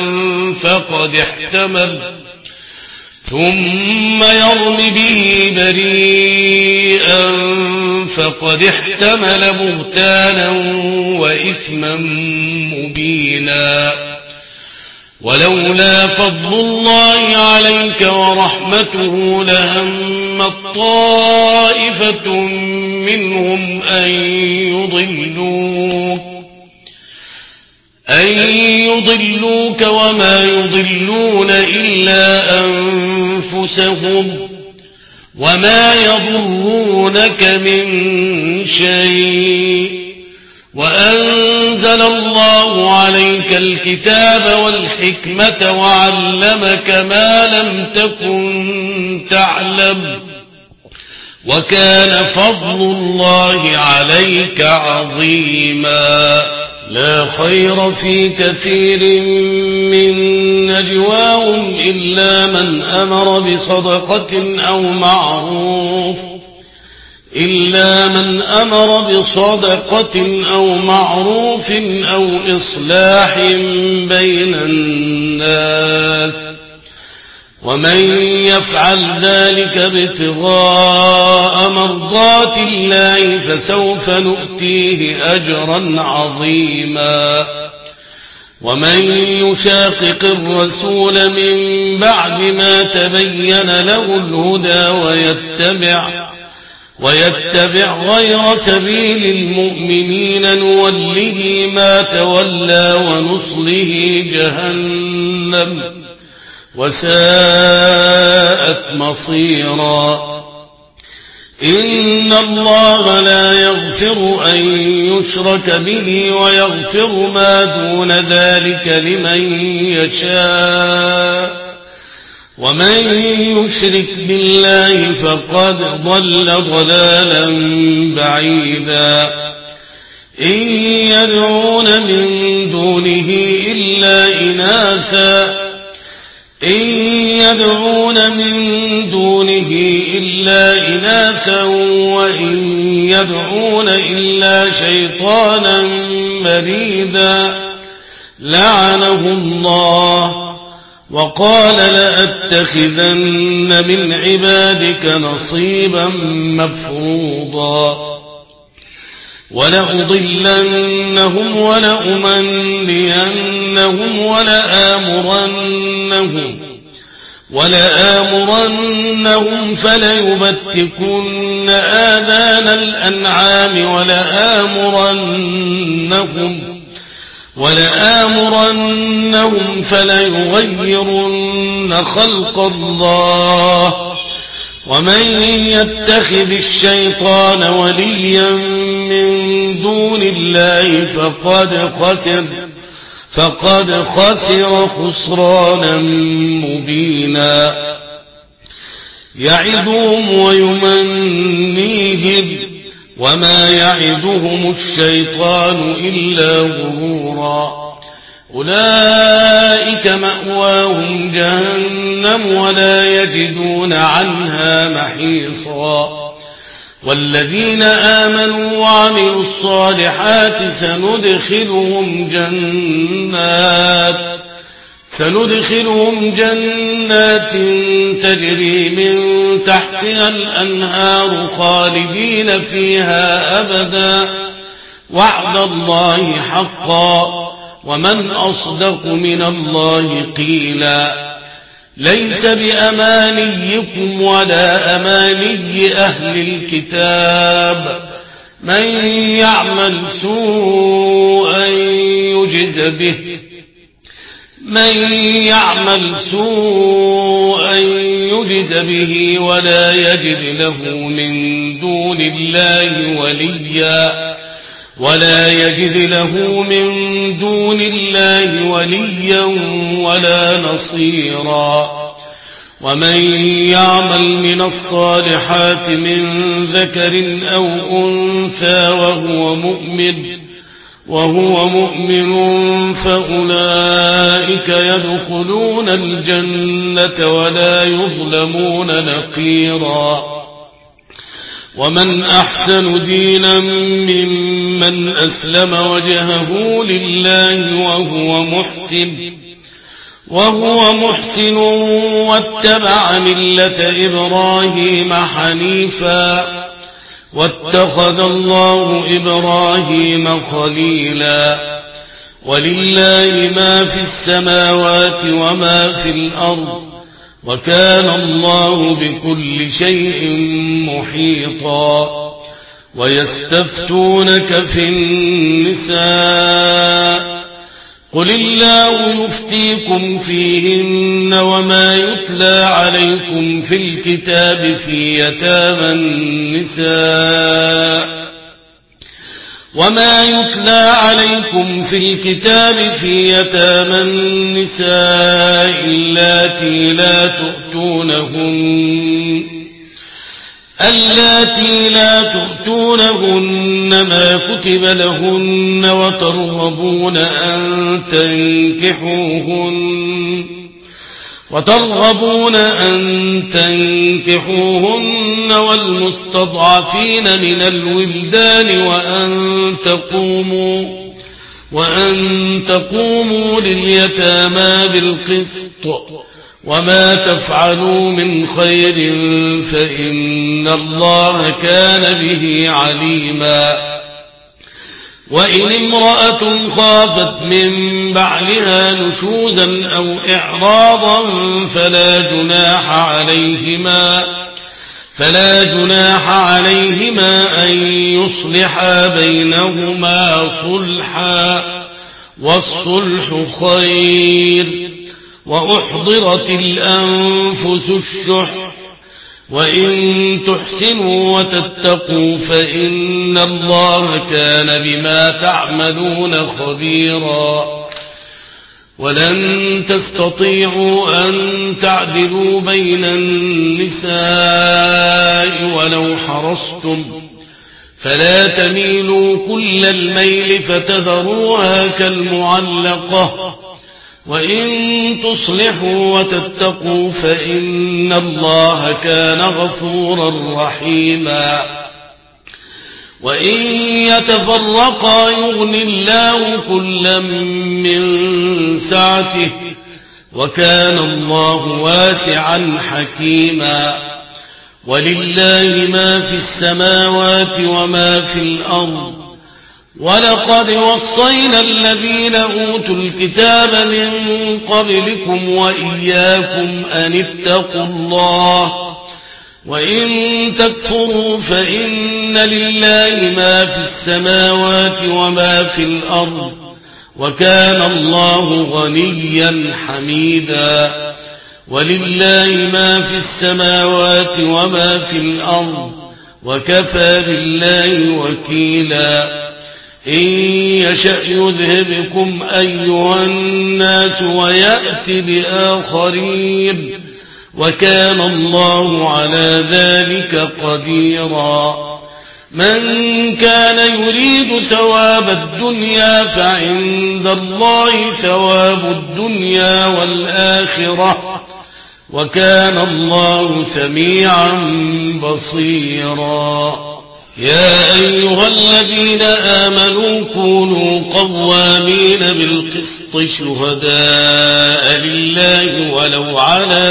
فقد احتمل بهتانا وإثما مبينا ولولا فضل الله عليك ورحمته لهمت طائفة منهم أن يضلوك وما يضلون إلا أنفسهم وما يضرونك من شيء وأنزل الله عليك الكتاب والحكمة وعلمك ما لم تكن تعلم وكان فضل الله عليك عظيما لا خير في كثير من نجواهم إلا من أمر بصدقة أو معروف أو إصلاح بين الناس ومن يفعل ذلك ابتغاء مرضات الله فسوف نؤتيه أجرا عظيما ومن يشاقق الرسول من بعد ما تبين له الهدى ويتبع غير سبيل المؤمنين نوله ما تولى ونصله جهنم وساءت مصيرا إن الله لا يغفر أن يشرك به ويغفر ما دون ذلك لمن يشاء ومن يشرك بالله فقد ضل ضلالا بعيدا إن يدعون من دونه إلا إناثا وإن يدعون إلا شيطانا مريدا لعنه الله وقال لأتخذن من عبادك نصيبا مفروضا ولأضلنهم ولأمنينهم ولآمرنهم فليبتكن آذان الأنعام ولآمرنهم فليغيرن خلق الله ومن يتخذ الشيطان وليا من دون الله فقد خسر خسرانا مبينا يعدهم ويمنيهم وما يعدهم الشيطان إلا غرورا أولئك مأواهم جهنم ولا يجدون عنها محيصا والذين آمنوا وعملوا الصالحات سندخلهم جنات تجري من تحتها الأنهار خالدين فيها أبدا وعد الله حقا ومن أصدق من الله قيلا ليس بأمانيكم ولا أماني أهل الكتاب من يعمل سوءا يجد به ولا يجد له من دون الله وليا ولا نصيرا ومن يعمل من الصالحات من ذكر أو أنثى وهو مؤمن فأولئك يدخلون الجنة ولا يظلمون نقيرا ومن أحسن دينا ممن أسلم وجهه لله وهو محسن واتبع ملة إبراهيم حنيفا واتخذ الله إبراهيم خليلا ولله ما في السماوات وما في الأرض وكان الله بكل شيء محيطا ويستفتونك في النساء قل الله يفتيكم فيهن وما يتلى عليكم في الكتاب في يتامى النساء اللاتي لا تؤتونهن ما كتب لهن وترغبون أن تنكحوهن والمستضعفين من الولدان وأن تقوموا لليتامى بالقسط وما تفعلوا من خير فإن الله كان به عليما وإن امرأة خافت من بعلها نشوزا أو إعراضا فلا جناح عليهما أن يصلحا بينهما صلحا والصلح خير وأحضرت الأنفس الشح وإن تحسنوا وتتقوا فإن الله كان بما تعملون خبيرا ولن تستطيعوا أن تعدلوا بين النساء ولو حرصتم فلا تميلوا كل الميل فتذروها كالمعلقة وإن تصلحوا وتتقوا فإن الله كان غفورا رحيما وإن يتفرقا يغن الله كلا من سعته وكان الله واسعا حكيما ولله ما في السماوات وما في الأرض ولقد وصينا الذين أوتوا الكتاب من قبلكم وإياكم أن اتقوا الله وإن تكفروا فإن لله ما في السماوات وما في الأرض وكان الله غنيا حميدا ولله ما في السماوات وما في الأرض وكفى بالله وكيلا إن يشأ يذهبكم أيها الناس ويأتي بآخرين وكان الله على ذلك قديرا من كان يريد ثواب الدنيا فعند الله ثواب الدنيا والآخرة وكان الله سميعا بصيرا يا أيها الذين آمنوا كونوا قوامين بالقسط شهداء لله ولو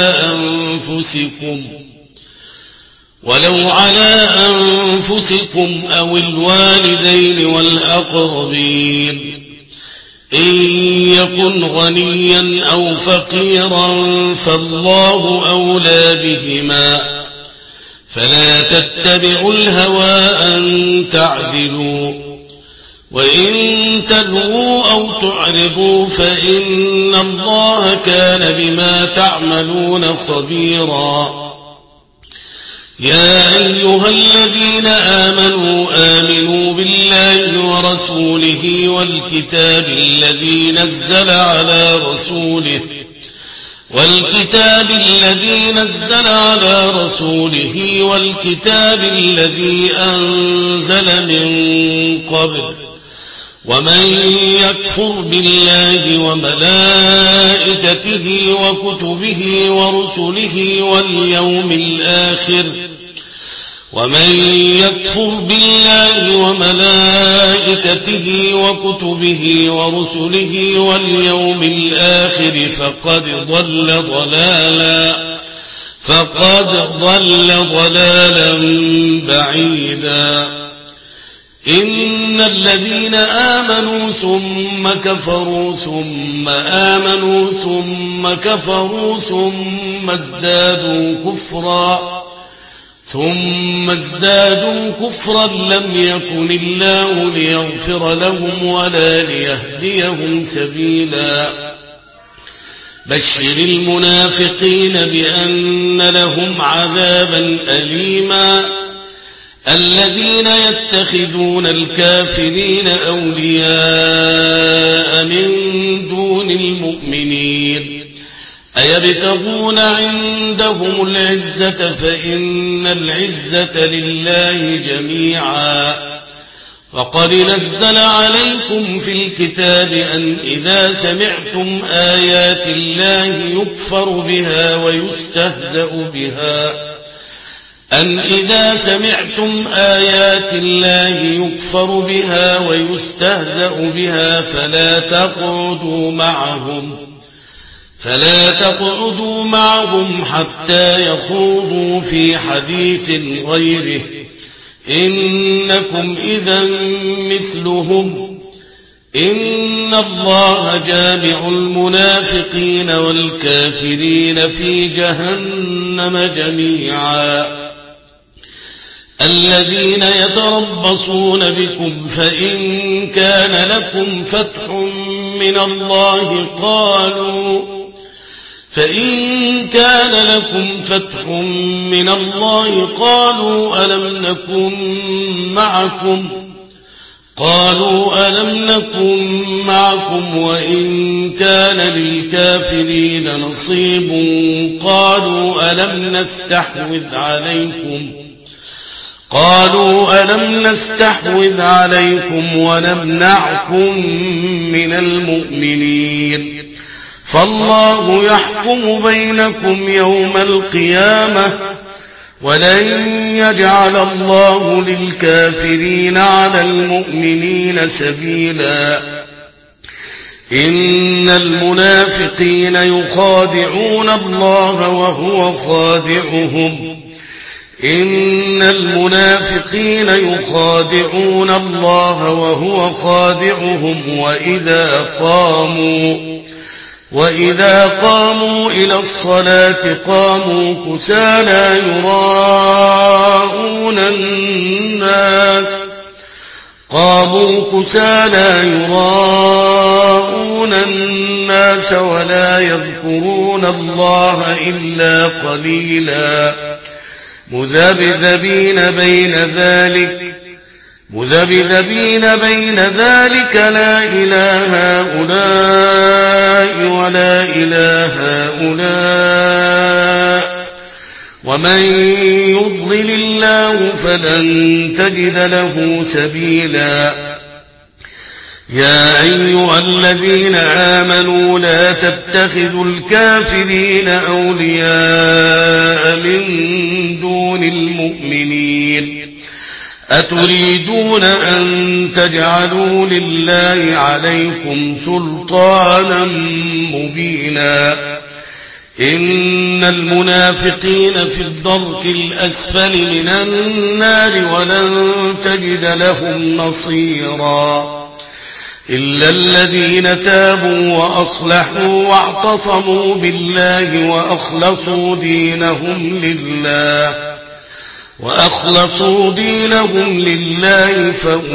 على أنفسكم أو الوالدين والأقربين إن يكن غنيا أو فقيرا فالله أولى بهما فلا تتبعوا الهوى أن تعدلوا وإن تلووا أو تعرضوا فإن الله كان بما تعملون خبيرا يا أيها الذين آمنوا بالله ورسوله والكتاب الذي نزل على رسوله والكتاب الذي أنزل من قبل ومن يكفر بالله وملائكته وكتبه ورسله واليوم الآخر فقد ضل ضلالا بعيدا إن الذين آمنوا ثم كفروا ثم آمنوا ثم كفروا ثم ازدادوا كفرا لم يكن الله ليغفر لهم ولا ليهديهم سبيلا بشر المنافقين بأن لهم عذابا أليما الذين يتخذون الكافرين أولياء من دون المؤمنين أيبتغون عندهم العزة فإن العزة لله جميعا وقد نزل عليكم في الكتاب أن إذا سمعتم آيات الله يكفر بها ويستهزأ بها فلا تقعدوا معهم حتى يخوضوا في حديث غيره إنكم إذا مثلهم إن الله جامع المنافقين والكافرين في جهنم جميعا الذين يتربصون بكم فإن كان لكم فتح من الله قالوا ألم نكن معكم وإن كان للكافرين نصيب قالوا ألم نستحوذ عليكم ونمنعكم من المؤمنين فالله يحكم بينكم يوم القيامة ولن يجعل الله للكافرين على المؤمنين سبيلا إن المنافقين يخادعون الله وهو خادعهم وإذا قاموا إلى الصلاة قاموا كسالى يراءون الناس ولا يذكرون الله إلا قليلا مذبذبين بين ذلك لا إله هؤلاء ولا إله هؤلاء ومن يضلل الله فلن تجد له سبيلا يا أيها الذين آمنوا لا تتخذوا الكافرين أولياء من دون المؤمنين أتريدون أن تجعلوا لله عليكم سلطانا مبينا إن المنافقين في الدرك الأسفل من النار ولن تجد لهم نصيرا إلا الذين تابوا وأصلحوا واعتصموا بالله وأخلصوا دينهم لله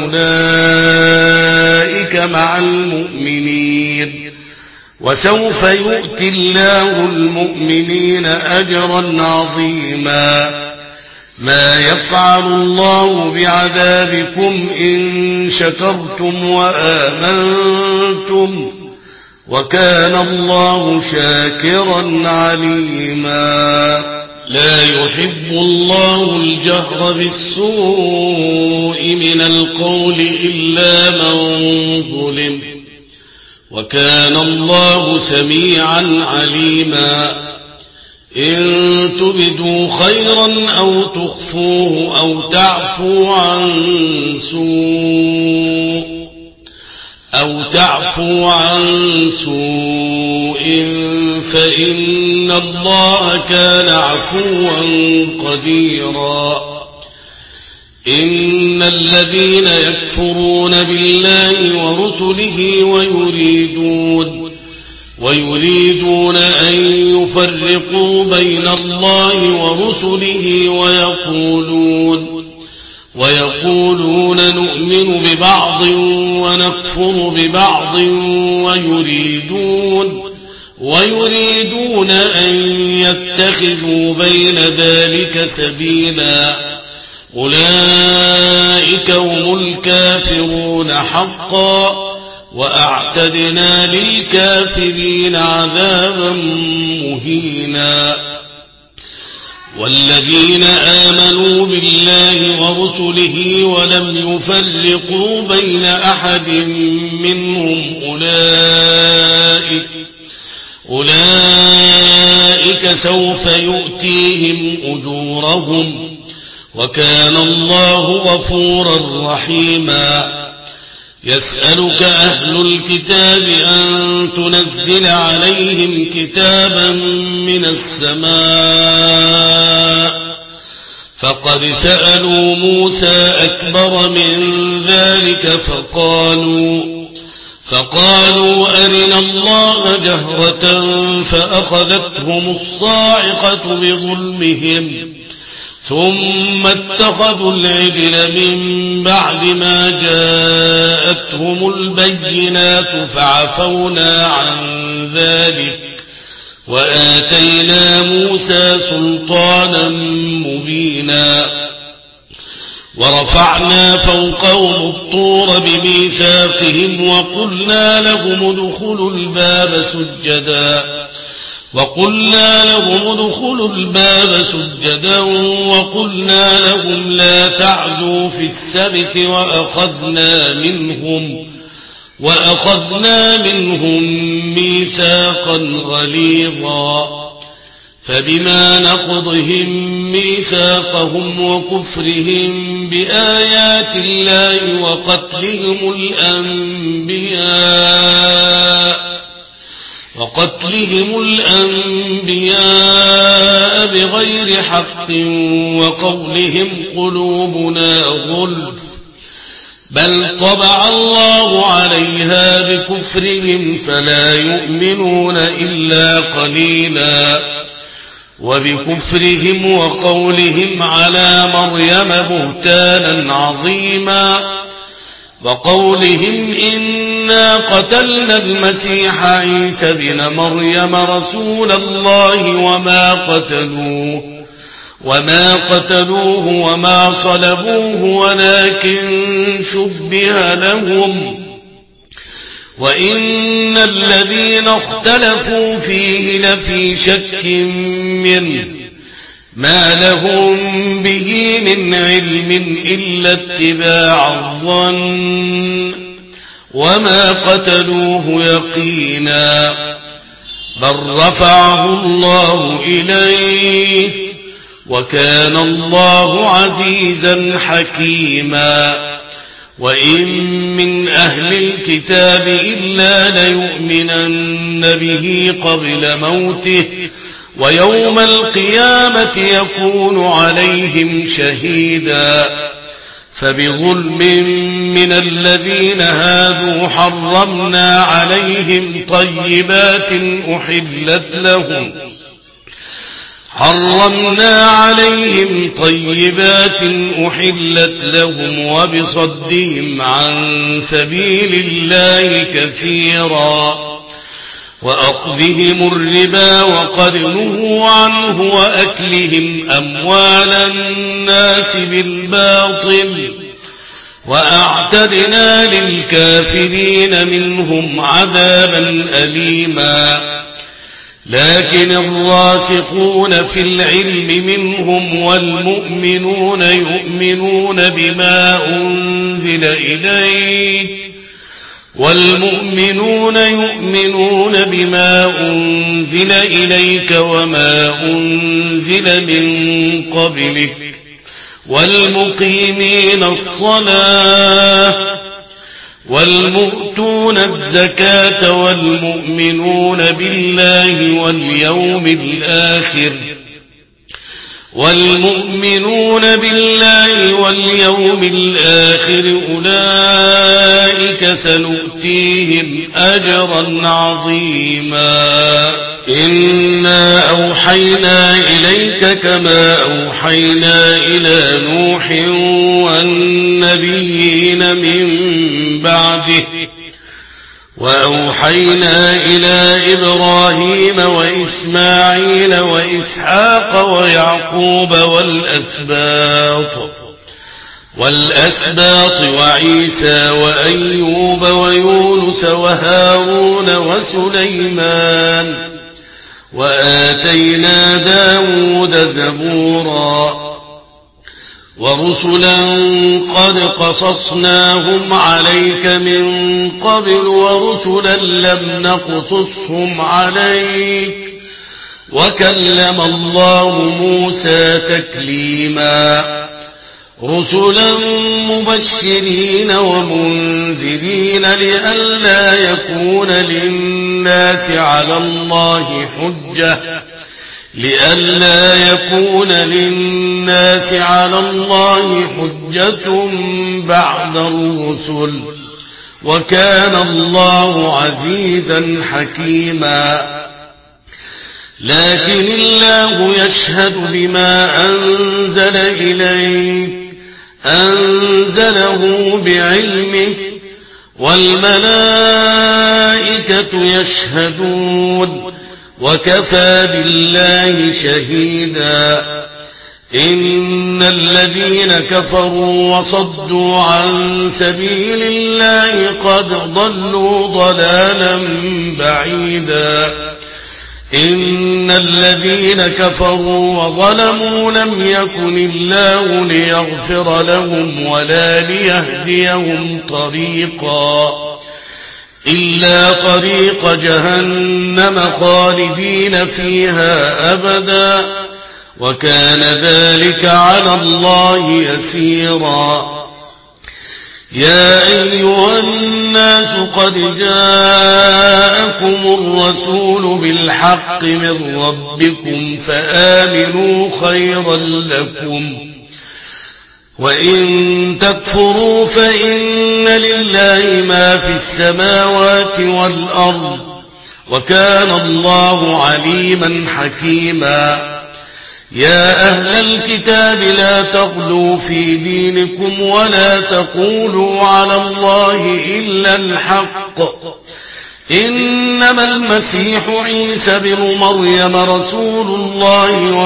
فأولئك مع المؤمنين وسوف يؤتي الله المؤمنين أجرا عظيما ما يفعل الله بعذابكم إن شكرتم وآمنتم وكان الله شاكرا عليما لا يحب الله الجهر بالسوء من القول إلا من ظلم وكان الله سميعا عليما إن تبدوا خيرا أو تخفوه أو تعفوا عن سوء فإن الله كان عفوا قديرا إن الذين يكفرون بالله ورسله ويريدون أن يفرقوا بين الله ورسله ويقولون نؤمن ببعض ونكفر ببعض ويريدون أن يتخذوا بين ذلك سبيلا أولئك هم الكافرون حقا وأعتدنا للكافرين عذابا مهينا والذين آمنوا بالله ورسله ولم يفرقوا بين أحد منهم أولئك سوف يؤتيهم أجورهم وكان الله غفورا رحيما يسألك أهل الكتاب أن تنزل عليهم كتابا من السماء فقد سألوا موسى أكبر من ذلك فقالوا أرنا الله جهرة فأخذتهم الصاعقة بظلمهم ثم اتخذوا العجل من بعد ما جاءتهم البينات فعفونا عن ذلك وآتينا موسى سلطانا مبينا ورفعنا فوقهم الطور بميثاقهم وقلنا لهم ادخلوا الباب سجدا وقلنا لهم لا تعدوا في السبت وأخذنا منهم ميثاقا غليظا فبما نقضهم ميثاقهم وكفرهم بآيات الله وقتلهم الأنبياء بغير حق وقولهم قلوبنا غلف بل طبع الله عليها بكفرهم فلا يؤمنون إلا قليلا وبكفرهم وقولهم على مريم بهتانا عظيما وقولهم إنا قتلنا المسيح عيسى بن مريم رسول الله وما قتلوه وما صلبوه ولكن شبه لهم وإن الذين اختلفوا فيه لفي شك منه ما لهم به من علم إلا اتباع الظن وما قتلوه يقينا بل رفعه الله إليه وكان الله عزيزا حكيما وإن من أهل الكتاب إلا ليؤمنن به قبل موته ويوم القيامة يكون عليهم شهيدا فبظلم من الذين هادوا حرمنا عليهم طيبات أحلت لهم وبصدهم عن سبيل الله كثيرا وأخذهم الربا وقد نهوا عنه وأكلهم أموال الناس بالباطل وأعتدنا للكافرين منهم عذابا أليما لكن الراسخون في العلم منهم والمؤمنون يؤمنون بما أنزل إليك وما أنزل من قبلك والمقيمين الصلاة والمؤتون الزكاة والمؤمنون بالله واليوم الآخر أولئك سنؤتيهم أجرا عظيما إنا أوحينا إليك كما أوحينا إلى نوح والنبيين من بعده وأوحينا إلى إبراهيم وإسماعيل وإسحاق ويعقوب والأسباط وعيسى وأيوب ويونس وهارون وسليمان وآتينا داود زبورا ورسلا قد قصصناهم عليك من قبل ورسلا لم نقصصهم عليك وكلم الله موسى تكليما رسلا مبشرين ومنذرين لئلا يكون للناس على الله حجة بعد الرسل وكان الله عزيزا حكيما لكن الله يشهد بما أنزل إليك أنزله بعلمه والملائكة يشهدون وكفى بالله شهيدا إن الذين كفروا وصدوا عن سبيل الله قد ضلوا ضلالا بعيدا إن الذين كفروا وظلموا لم يكن الله ليغفر لهم ولا ليهديهم طريقا إلا طريق جهنم خالدين فيها أبدا وكان ذلك على الله يسيرا يا أيها الناس قد جاءكم الرسول بالحق من ربكم فآمنوا خيرا لكم وإن تكفروا فإن لله ما في السماوات والأرض وكان الله عليما حكيما يا أهل الكتاب لا تغلوا في دينكم ولا تقولوا على الله إلا الحق إنما المسيح عيسى بن مريم رسول الله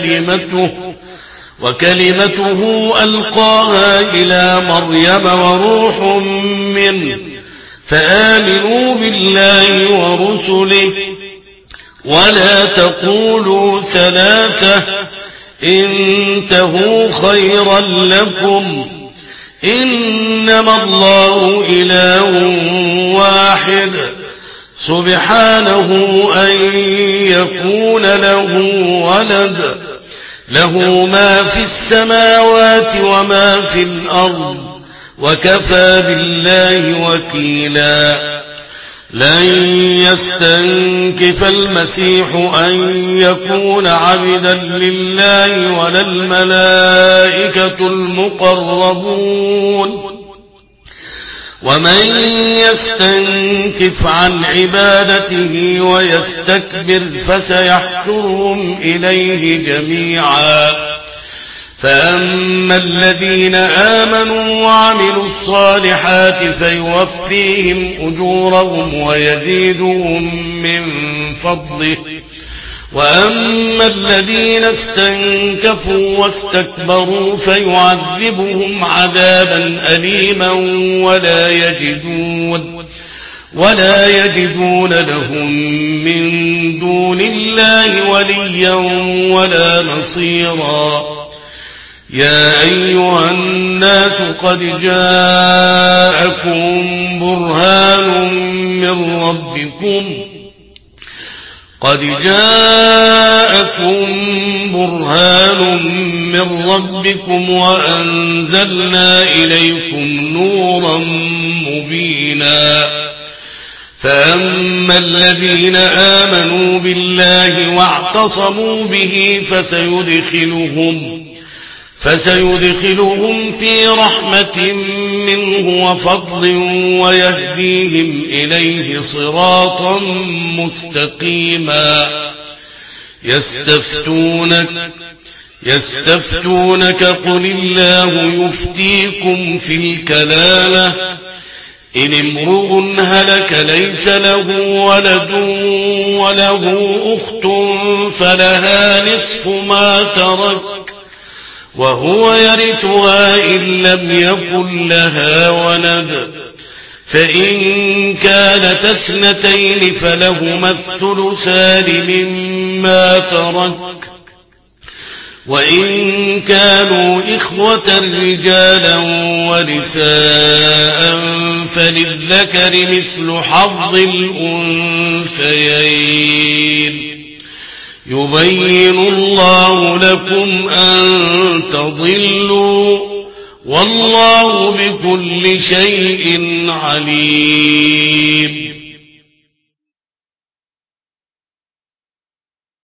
وكلمته ألقاها إلى مريم وروح منه فآمنوا بالله ورسله ولا تقولوا ثلاثة انتهوا خيرا لكم إنما الله إله واحد سبحانه أن يكون له ولد له ما في السماوات وما في الأرض وكفى بالله وكيلا لن يستنكف المسيح أن يكون عبدا لله ولا الملائكة المقربون ومن يستنكف عن عبادته ويستكبر فسيحشرهم إليه جميعا فأما الذين آمنوا وعملوا الصالحات فيوفيهم أجورهم ويزيدهم من فضله وأما الذين استنكفوا واستكبروا فيعذبهم عذابا أليما ولا يجدون لهم من دون الله وليا ولا نصيرا يا أيها الناس قد جاءكم برهان من ربكم وأنزلنا إليكم نورا مبينا فأما الذين آمنوا بالله واعتصموا به فسيدخلهم في رحمة منه وفضل ويهديهم إليه صراطا مستقيما يستفتونك قل الله يفتيكم في الكلالة إن امرؤ هلك ليس له ولد وله أخت فلها نصف ما ترك وهو يرثها إن لم يكن لها ولد فإن كانت اثنتين فلهما الثلثان مما ترك وإن كانوا إخوة رجالا ونساء فللذكر مثل حظ الأنثيين يبين الله لكم أن تضلوا والله بكل شيء عليم